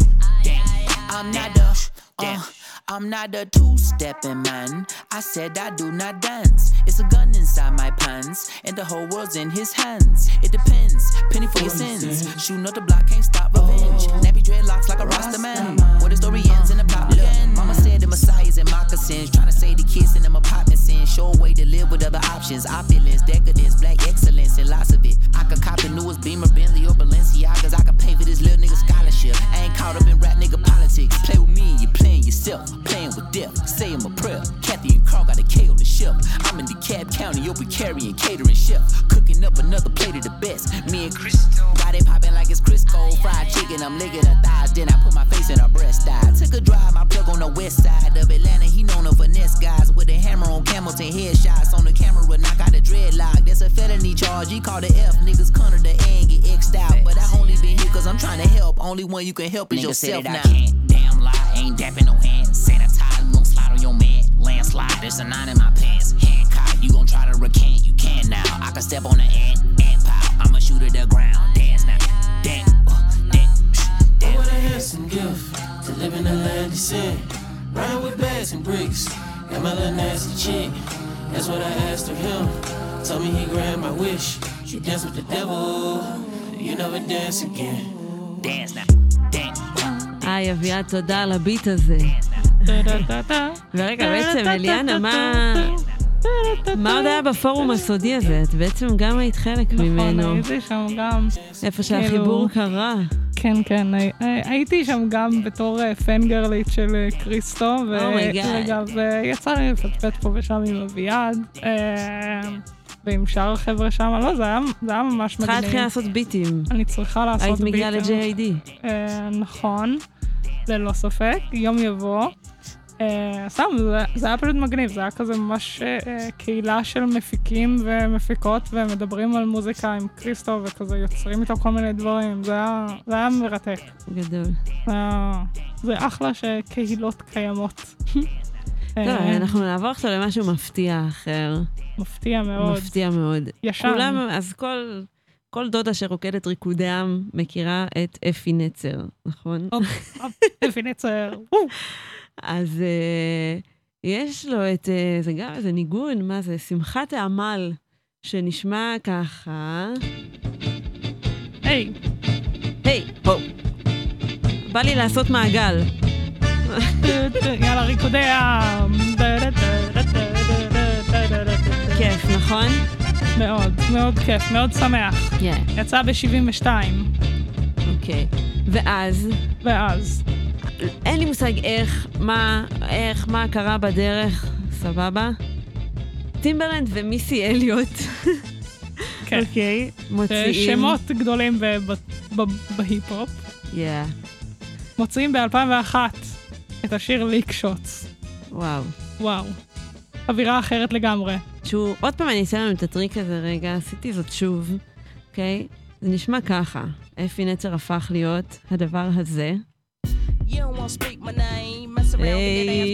I'm not the, uh, I'm not the two-stepping man. I said I do not dance. It's a gun inside my pants, and the whole world's in his hands. It depends, penny for your sins. Shooting up the block, can't stop revenge. Nappy dreadlocks like a Rasta man. Where the story ends in the plot begins. Mama said the Messiah's in moccasins, trying to say the kids in them apartments in. Show a way to live with other options. Opulence, decadence, black excellence, and lots of it. I could cop the newest Beamer, Bentley, or Balenciagas. I could pay for this little nigga scholarship. I ain't caught up in rap nigga politics. Play with me, you're playing yourself. Playing with death, saying my prayer. Kathy and Carl got a K on the shelf. I'm in DeKalb County, open carrying, catering chef. Cooking up another plate of the best. Me and Chris got it popping like it's Crisco. Fried chicken, I'm licking her thighs. Then I put my face in her breast. I took a drive, my plug on the west side of Atlanta. He known her finesse guys with a hammer on Hamilton headshots on the camera. Knock out the dreadlock. That's that's a felony charge. He called the F, niggas come to the A and get X'd out. But I only been here cause I'm trying to help. Only one you can help is Nigga yourself said now. that I can't. Damn lie, ain't dapping no hand. Sanitize, you gon' slide on your man. Landslide, there's a nine in my pants. Hancock, you gon' try to recant. You can now. I can step on the ant, ant pile. I'ma shoot at the ground. Dance now. Dance, uh, dance, dance. What a handsome gift to live in the land of sin. Riding with bags and bricks. Got my little nasty chick. That's what I asked of him. Told me he grabbed my wish. You dance with the devil. You never dance again. Dance now. Dance. היי, אביעד, תודה על הביט הזה. ורגע, בעצם, אליאנה, מה... מה עוד היה בפורום הסודי הזה? את בעצם גם היית חלק ממנו. נכון, הייתי שם גם. איפה שהחיבור קרה. כן, כן, הייתי שם גם בתור פנגרלית של קריסטו, ויצא לי לפטפט פה ושם עם אביעד, ועם שאר החבר'ה שם, לא, זה היה ממש מגניב. צריכה להתחיל לעשות ביטים. אני צריכה לעשות ביטים. היית מגיעה ל-ג'יי איי די. נכון, ללא ספק, יום יבוא. סתם, זה היה פשוט מגניב, זה היה כזה ממש קהילה של מפיקים ומפיקות, ומדברים על מוזיקה עם קריסטו, וכזה יוצרים איתו כל מיני דברים, זה היה מרתק. גדול. זה אחלה שקהילות קיימות. טוב, אנחנו נעבור עכשיו למשהו מפתיע אחר. מפתיע מאוד. מפתיע מאוד. ישן. כולם, אז כל... כל דודה שרוקדת ריקודי עם מכירה את אפי נצר, נכון? אפי נצר. אז uh, יש לו את, uh, זה גם איזה ניגון, מה זה? שמחת העמל, שנשמע ככה. היי. היי, הו. בא לי לעשות מעגל. יאללה, ריקודי עם. כיף, נכון? מאוד, מאוד כיף, מאוד שמח. כן. יצא ב-שבעים ושתיים. אוקיי. ואז? ואז. אין לי מושג איך, מה, איך, מה קרה בדרך, סבבה? טימברלנד ומיסי אליוט. כן. אוקיי, מוציאים. שמות גדולים בהיפ-הופ. כן. מוציאים ב-אלפיים ואחת את השיר ליק שוטס. וואו. וואו. אווירה אחרת לגמרי. שהוא, עוד פעם אני אעשה לנו את הטריק הזה רגע, עשיתי זאת שוב, אוקיי? זה נשמע ככה. אפי נצר הפך להיות הדבר הזה. היי.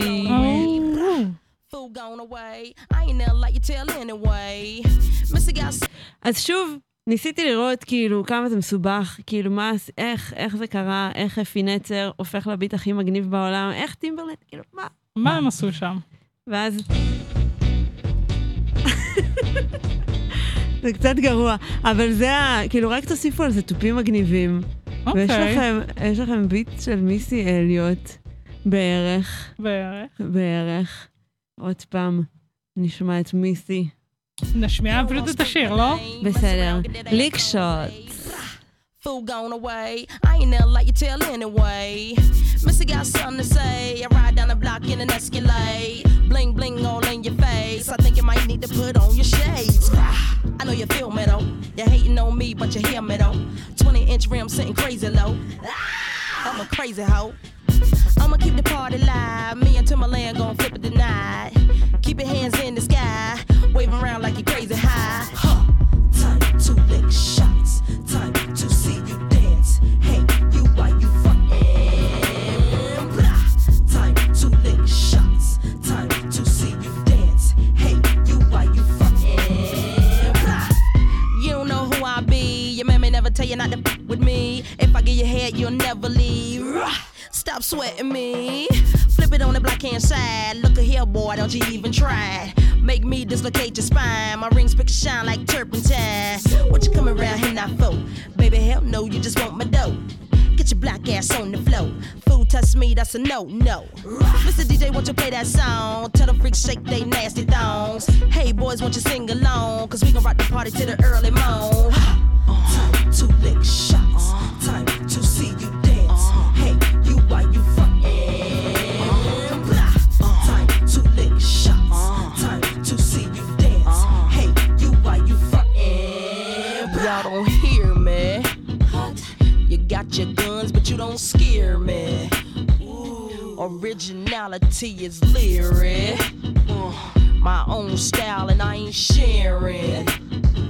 אז שוב, ניסיתי לראות כאילו כמה זה מסובך, כאילו מה, איך, איך זה קרה, איך אפי נצר הופך לביט הכי מגניב בעולם, איך טימברלנד, כאילו מה? מה הם עשו שם? ואז... זה קצת גרוע, אבל זה, כאילו רק תוסיפו על זה טופים מגניבים. אוקיי. ויש לכם, יש לכם ביט של מיסי אליוט, בערך. בערך. בערך. עוד פעם, נשמע את מיסי. נשמיע פשוט את השיר, לא? בסדר. ליק שוט. Fool gone away. I ain't never like you tell anyway. Missy got something to say. I ride down the block in an Escalade. Bling bling all in your face. I think you might need to put on your shades. I know you feel me though. You're hating on me, but you hear me though. twenty inch rim sitting crazy low. I'm a crazy hoe. I'ma keep the party live. Me and Timberland gon' flip it tonight. Keep your hands in the sky. Wave around like you crazy high. Huh. Time to lick shots. Time to see you dance. Hey, you why you fucking blah. Time to lick shots. Time to see you dance. Hey, you why you fucking blah. You don't know who I be. Your man may never tell you not to fuck with me. If I give you head, you'll never leave. Stop sweating me. Flip it on the black hand side. Look at here, boy, don't you even try. Make me dislocate your spine. My rings pick shine like turpentine. What you coming around here not for? Baby, hell no, you just want my dough. Get your black ass on the floor. Fool touch me, that's a no, no. Mister D J, won't you play that song? Tell the freaks shake they nasty thongs. Hey boys, won't you sing along? Cause we gon' rock the party to the early morn. Time to lick shots. Time to see you dance. Hey, you why you fucking blah. Time to lick shots. Time to see you dance. Hey, you why you fucking blah. Y'all don't hear me. You got your guns, but you don't scare me. Originality is lyric. Uh, my own style and I ain't sharing.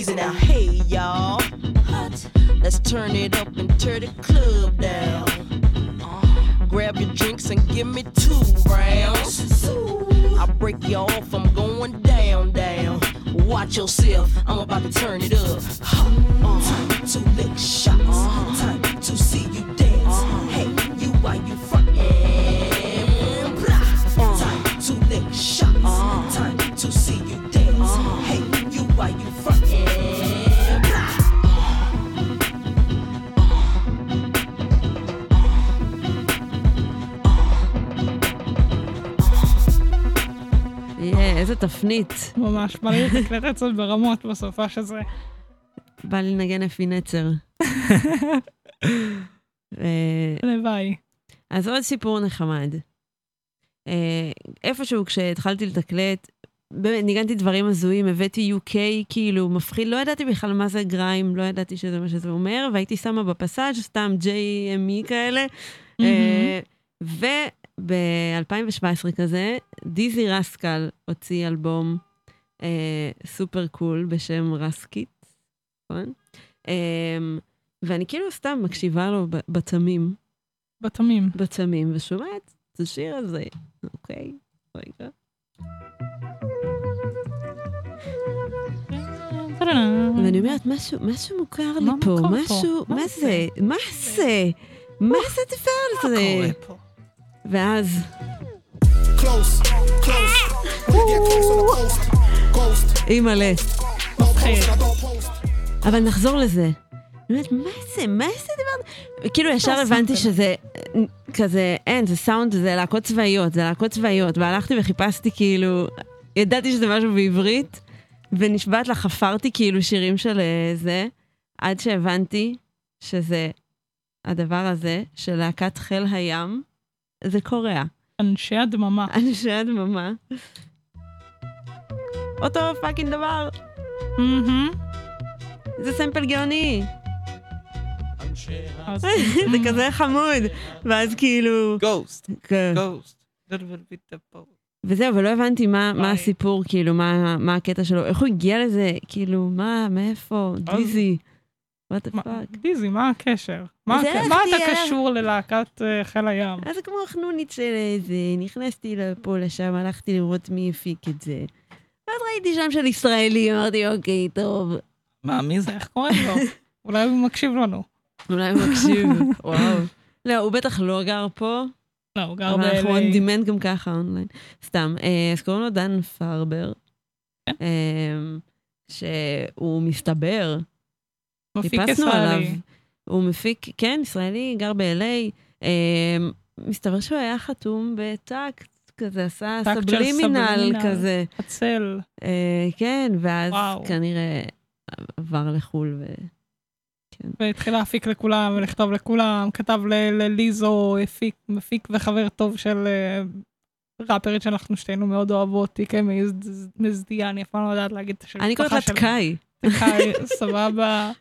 easy now. Hey, y'all. Let's turn it up and turn the club down. Uh, grab your drinks and give me two rounds. I'll break you off, I'm going down, down. Watch yourself, I'm about to turn it up. Uh, time to lick shots, time to see you dance. Hey, you why you frontin'? Blah. Time to lick shots, time to see you dance. Hey, you why you frontin'? איזה תפנית. ממש, בא לי לתקלט את זה ברמות בסופה שזה. בא לי לנגן אפי נצר. לוואי. אז עוד סיפור נחמד. איפשהו כשהתחלתי לתקלט, באמת ניגנתי דברים הזויים, הבאתי יו קיי כאילו מפחיד, לא ידעתי בכלל מה זה גריים, לא ידעתי שזה מה שזה אומר, והייתי שמה בפסאז' סתם ג'יי אם אי כאלה. ו... ב-אלפיים שבע עשרה כזה, דיזי רסקל הוציא אלבום אה, סופר קול בשם רסקיט, נכון? אה, ואני כאילו סתם מקשיבה לו בתמים. בתמים. בתמים, ושומעת את השיר הזה. אוקיי, רגע. ואני אומרת, משהו, משהו מוכר לי פה, משהו, מה זה? מה זה? מה זה דבר הזה? מה קורה פה? ואז היא מלא אבל נחזור לזה. אני אומרת, מה זה? מה זה דבר? כאילו ישר הבנתי שזה כזה, אין, זה סאונד, זה להקות צבאיות, זה להקות צבאיות, והלכתי וחיפשתי כאילו, ידעתי שזה משהו בעברית, ונשבעת לה, חפרתי כאילו שירים של זה, עד שהבנתי שזה הדבר הזה של להקת חיל הים, זה קוריאה. אנשי הדממה. אנשי הדממה. אותו פאקינג דבר. זה סמפל גאוני. זה כזה חמוד. ואז כאילו... גוסט. גוסט. וזהו, ולא הבנתי מה הסיפור, כאילו, מה הקטע שלו. איך הוא הגיע לזה, כאילו, מה, מאיפה, דיזי. what the fuck. דיזי, מה הקשר? מה אתה קשור ללהקת חיל הים? אז זה כמו חנונית של זה, נכנסתי לפה לשם, הלכתי לראות מי הפיק את זה. ואז ראיתי שם של ישראלי, אמרתי, אוקיי, טוב. מה, מי זה? איך קוראים לו? אולי הוא מקשיב לנו. אולי הוא מקשיב, וואו. לא, הוא בטח לא גר פה. לא, הוא גר ב-אל איי. אנחנו on demand גם ככה, אונליין. סתם, אז קוראים לו דן פרבר, שהוא מסתבר, מפיק ישראלי. הוא מפיק, כן, ישראלי, גר ב-אל איי. מסתבר שהוא היה חתום בטקט, כזה, עשה סבלימינל כזה. הצל. כן, ואז כנראה עבר לחול ו... והתחיל להפיק לכולם ולכתוב לכולם, כתב לליזו, מפיק וחבר טוב של ראפרית שאנחנו שתינו מאוד אוהבות, תיקה מזדייה, אני אף פעם לא יודעת להגיד את השם. אני קוראת לה תקאי. תקאי, סבבה.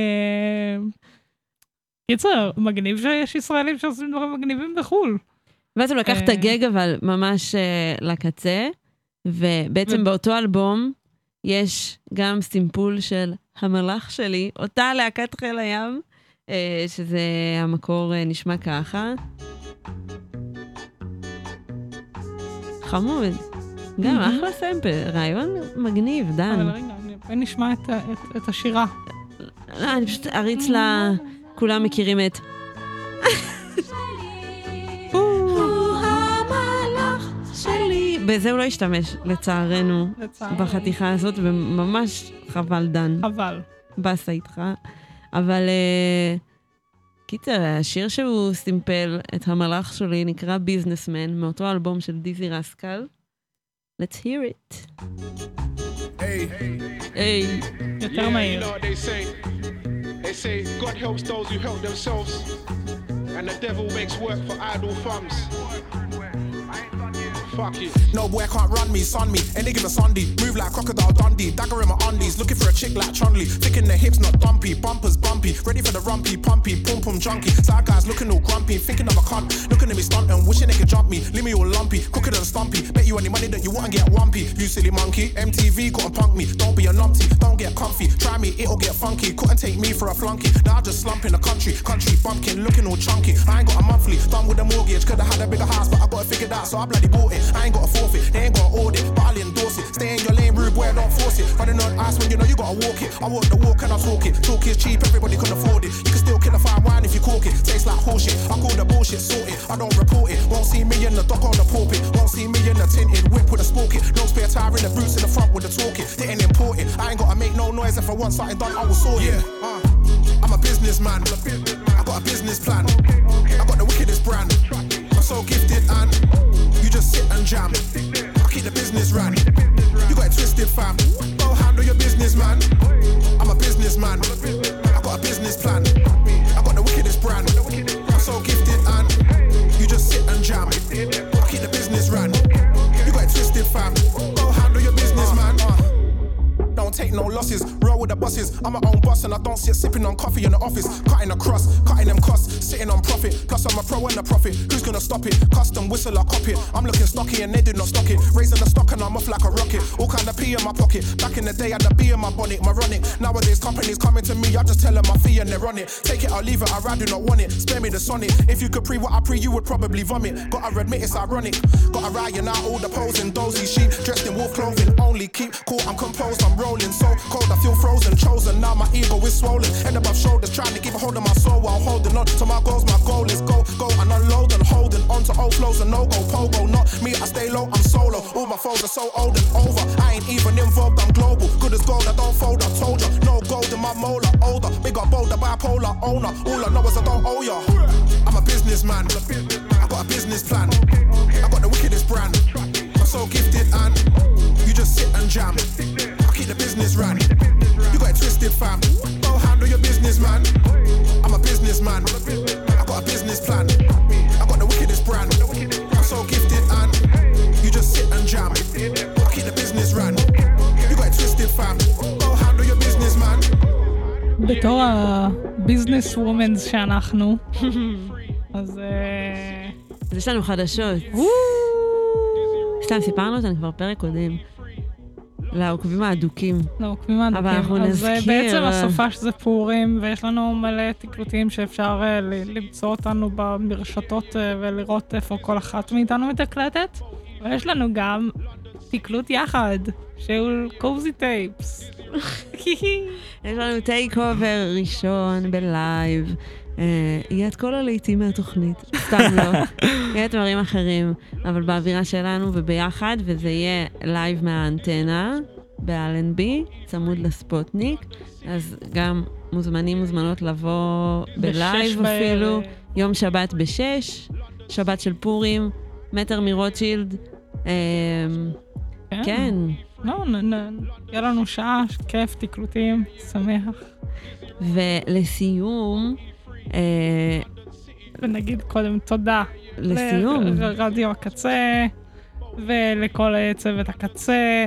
קיצר, מגניב שיש ישראלים שעושים דברים מגניבים בחול. ואז הוא לקח את הגג אבל ממש לקצה, ובעצם באותו אלבום יש גם סימפול של המלאך שלי, אותה להקת חיל הים, שזה המקור נשמע ככה. חמוד. גם אחלה סמפל, רעיון מגניב, דן. אבל רגע, בואי נשמע את השירה. לא, אני פשוט אריץ לה, כולם מכירים את... בזה הוא לא השתמש, לצערנו, בחתיכה הזאת, וממש חבל דן. חבל. בסה איתך. אבל קיצר, השיר שהוא סימפל את המלאך שלי נקרא ביזנסמן, מאותו אלבום של דיזי רסקל. Let's hear it. היי. יותר מהיר. They say God helps those who help themselves and the devil makes work for idle thumbs. No boy can't run me, son me. Any given Sunday, move like crocodile Dundee. Dagger in my undies, looking for a chick like Chun-Li. Thick in the hips, not dumpy. Bumpers bumpy, ready for the rumpy, pumpy, pum pum junkie. Side guys looking all grumpy, thinking I'm a cunt. Looking at me stunting, wishing they could jump me. Leave me all lumpy, crooked and stumpy. Bet you any money that you want and get wumpy. You silly monkey, M T V gotta punk me. Don't be a numpty, don't get comfy. Try me, it'll get funky. Couldn't take me for a flunky. Now I just slump in the country, country bumpkin, looking all chunky. I ain't got a monthly, done with a mortgage. Could've had a bigger house, but I got it figured out, so I bloody bought it. I ain't got a forfeit, they ain't got an audit, but I'll endorse it. Stay in your lane, rude boy, don't force it. Running on ice when you know you gotta walk it. I walk the walk and I talk it. Talk is cheap, everybody can afford it. You can still kill a fine wine if you cork it. Tastes like horseshit, I call the bullshit, sort it. I don't report it. Won't see me in the dock on the pulpit. Won't see me in the tinted whip with a spork it. No spare tire in the boots in the front with the talk it. Didn't import it. I ain't gotta make no noise if I want something done, I will sort it. Yeah, uh, I'm a businessman. I got a business plan. I got the wickedest brand. I'm so gifted and you just sit and jam. I keep the business ran. You got it twisted, fam. Go handle your business, man. I'm a businessman. I got a business plan. I got the wickedest brand. I'm so gifted and you just sit and jam. I keep the business ran. You got it twisted, fam. Go handle your business, man. Don't take no losses, roll with the bosses. I'm my own boss and I don't sit sipping on coffee in the office. Cutting across, cutting them costs, sitting on profit. Plus I'm a pro and a profit, who's gonna stop it? Custom whistle, I cop it. I'm looking stocky and they did not stock it. Raising the stock and I'm off like a rocket. All kind of P in my pocket. Back in the day I had the B in my bonnet, moronic. Nowadays companies coming to me, I just tell them my fee and they're on it. Take it or leave it, I rather do not want it. Spare me the sonnet. If you could pre what I pre, you would probably vomit. Gotta admit it's ironic. Gotta riot out all the posing, dozy sheep. Dressed in wolf clothing, only keep cool, I'm composed, I'm rolling. So cold, I feel frozen, chosen. Now my ego is swollen. Head above shoulders, trying to keep a hold of my soul while holding on to my goals. My goal is go, go and unload and holding on to old flows and no go pogo. Not me, I stay low, I'm solo. All my foes are so old and over. I ain't even involved, I'm global. Good as gold, I don't fold, I told ya. No gold in my molar, older. Bigger, bolder, bipolar owner. All I know is I don't owe ya. I'm a businessman. I got a business plan. I got the wickedest brand. I'm so gifted and you just sit and jam. I keep the business ran. You got it twisted, fam. Go handle your business, man. I'm a businessman. I got a business plan. I got the wickedest brand. I'm so gifted and you just sit and jam. I keep the business ran. You got it twisted, fam. Go handle your business, man. בתור הביזנס וומנס שאנחנו, אז... אז יש לנו חדשות. סתם, סיפרנו אותנו כבר פרק קודם. לעוקבים האדוקים. לעוקבים האדוקים. אבל אנחנו נזכיר... אז בעצם הסופה שזה פורים, ויש לנו מלא תקלוטים שאפשר למצוא אותנו ברשתות ולראות איפה כל אחת מאיתנו מתקלטת. ויש לנו גם תקלוט יחד, שהוא קוזי טייפס. יש לנו טייק אובר ראשון בלייב. יהיה את כל הלעיתים מהתוכנית, סתם לא. יהיה את דברים אחרים, אבל באווירה שלנו וביחד, וזה יהיה לייב מהאנטנה ב-אלנבי, צמוד לספוטניק, אז גם מוזמנים מוזמנות לבוא בלייב אפילו, יום שבת בשש, שבת של פורים, מטר מרוטשילד, כן. לא, יהיה לנו שעה, כיף, תקלוטים, שמח. ולסיום, ונגיד קודם תודה לסיום לרדיו הקצה ולכל צוות הקצה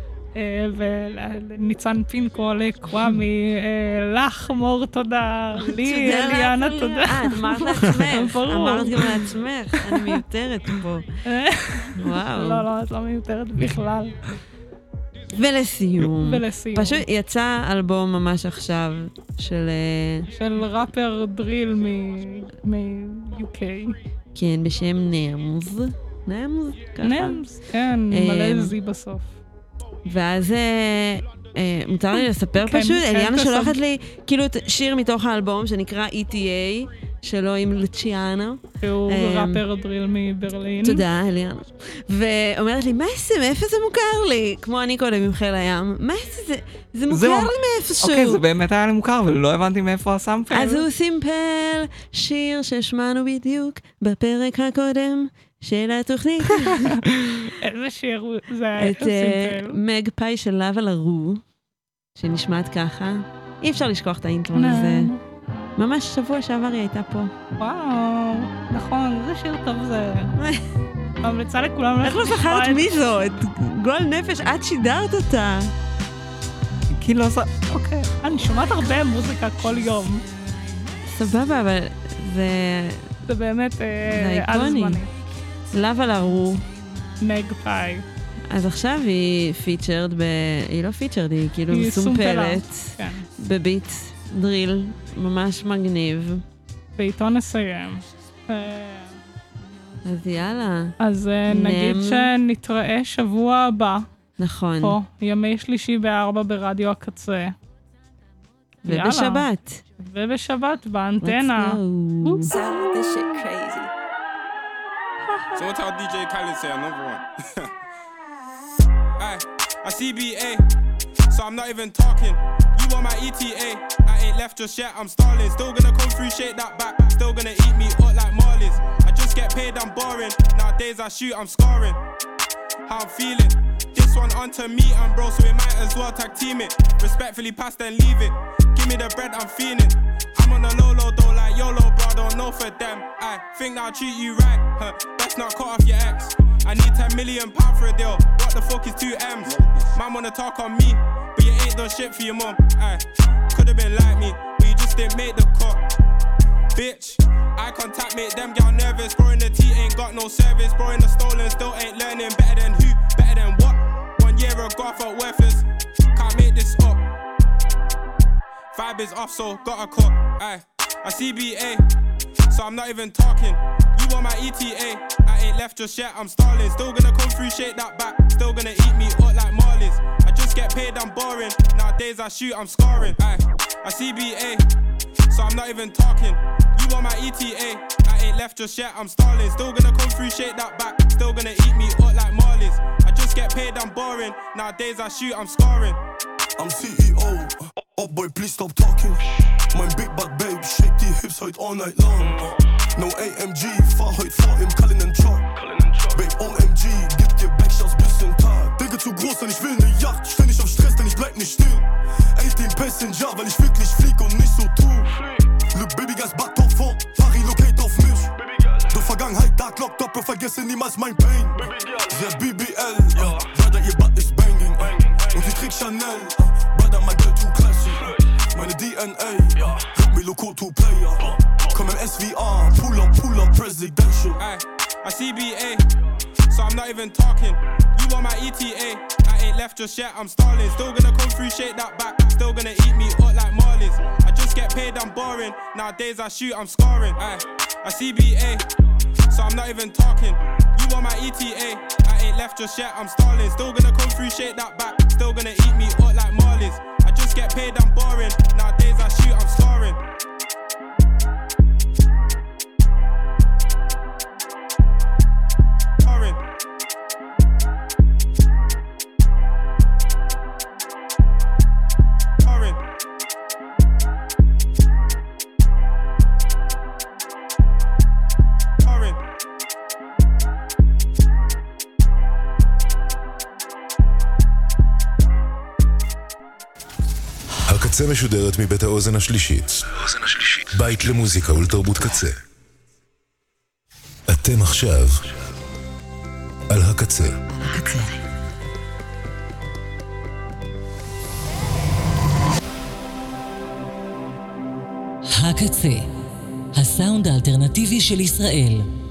ולניצן פינקו, לקוואמי, לך מור תודה, לי אליאנה תודה. אה, את אמרת לעצמך, אמרת גם לעצמך, אני מיותרת פה. וואו. לא, לא, את לא מיותרת בכלל. ולסיום, ולסיום. פשוט יצא אלבום ממש עכשיו של... של ראפר דריל מ-יו קיי. כן, בשם נאמז. נאמז? נאמז, כן, מלא זי בסוף. ואז מותר לי לספר פשוט, אליאנה שולחת לי כאילו שיר מתוך האלבום שנקרא אי טי איי, שלו עם לוציאנו. שהוא ראפר דריל מברלין. תודה, אליאנה. ואומרת לי, מה זה, מאיפה זה מוכר לי? כמו אני קודם עם חיל הים. מה זה, זה מוכר לי מאיפשהו. אוקיי, זה באמת היה לי מוכר, ולא הבנתי מאיפה הסמפל. אז הוא סימפל שיר ששמענו בדיוק בפרק הקודם של התוכנית. איזה שיר זה היה סימפל. את מג פאי של לבה לרו, שנשמעת ככה. אי אפשר לשכוח את האינטרו לזה. ממש שבוע שעבר היא הייתה פה. וואו, נכון, זה שיר טוב זה. ממליצה לכולם. איך לא זכרת מי זו? את גועל נפש, את שידרת אותה. כאילו, אוקיי, אני שומעת הרבה מוזיקה כל יום. סבבה, אבל זה... זה באמת זה איקוני. לבה לרו. מגפאי. אז עכשיו היא פיצ'רד ב... היא לא פיצ'רד, היא כאילו מסומפלת. כן. בביט דריל, ממש מגניב. ואיתו נסיים. אז יאללה. אז נגיד שנתראה שבוע הבא. נכון. פה, ימי שלישי בארבע ברדיו הקצה. ובשבת. ובשבת באנטנה. Sound this shit crazy. So what tell D J Khaled say I'm number one? Aye, I C B A, so I'm not even talking. You want my E T A, I ain't left just yet, I'm stalling. Still gonna come through, shake that back. Still gonna eat me up like Marley's. I just get paid, I'm boring. Nowadays I shoot, I'm scoring. How I'm feeling. This one onto me and bro, so we might as well tag team it. Respectfully pass then leave it. Give me the bread, I'm feeling. I'm on a low low though, like YOLO, bro, I don't know for them. I think I'll treat you right, huh? Best not cut off your ex. I need ten million pound for a deal. What the fuck is two M's? Man wanna talk on me, but you ain't done shit for your mum. Aye, could've been like me, but you just didn't make the cut. Bitch, eye contact make them get nervous. Bro in the T ain't got no service. Bro in the stolen still ain't learning. Better than who? Better than what? One year ago I felt worthless. Can't make this up. Vibe is off, so got a cut. Aye, I C B A, so I'm not even talking. You want my E T A, I ain't left just yet, I'm stalling. Still gonna come through, shake that back. Still gonna eat me up like Marley's. I just get paid, I'm boring. Nowadays I shoot, I'm scoring. Aye, I C B A, so I'm not even talking. You want my E T A, I ain't left just yet, I'm stalling. Still gonna come through, shake that back. Still gonna eat me up like Marley's. I just get paid, I'm boring. Nowadays I shoot, I'm scoring. I'm C E O. Oh boy, please stop talking. My big bad babe, shake the hips heute all night long. No A M G, fahr heute vor im Cullinan Truck. Babe, O M G, gib dir Backshots bis in Tag. Digga zu groß, denn ich will ne Yacht. Ständig auf Stress, denn ich bleib nicht still. achtzehn Passenger, weil ich wirklich flieg und nicht so tu. Look, Baby, Gas, back top vor. Fahr relocate auf mich. Doch Vergangenheit, Dark Lock, Doppel, vergesse niemals mein Pain. Der B B L, uh, Brother, ihr Butt ist banging. Uh, und ich träg Chanel, uh, Brother, my girl too classy. Meine D N A, hört mir local to player. Komm im S V R, pull up, pull up, presidential. Aye, I C B A, so I'm not even talking. You want my E T A, I ain't left just yet, I'm stalling. Still gonna come through, shake that back. Still gonna eat me up like Marley's. I just get paid, I'm boring. Nowadays I shoot, I'm scoring. Aye, I C B A, so I'm not even talking. You want my E T A, I ain't left just yet, I'm stalling. Still gonna come through, shake that back. Still gonna eat me up like Marley's. I just get paid, I'm boring. Nowadays I shoot, I'm scoring. Scoring. Scoring. Scoring. הקצה משודרת מבית האוזן השלישית. בית למוזיקה ולתרבות קצה. אתם עכשיו על הקצה. הקצה. הקצה, הסאונד האלטרנטיבי של ישראל.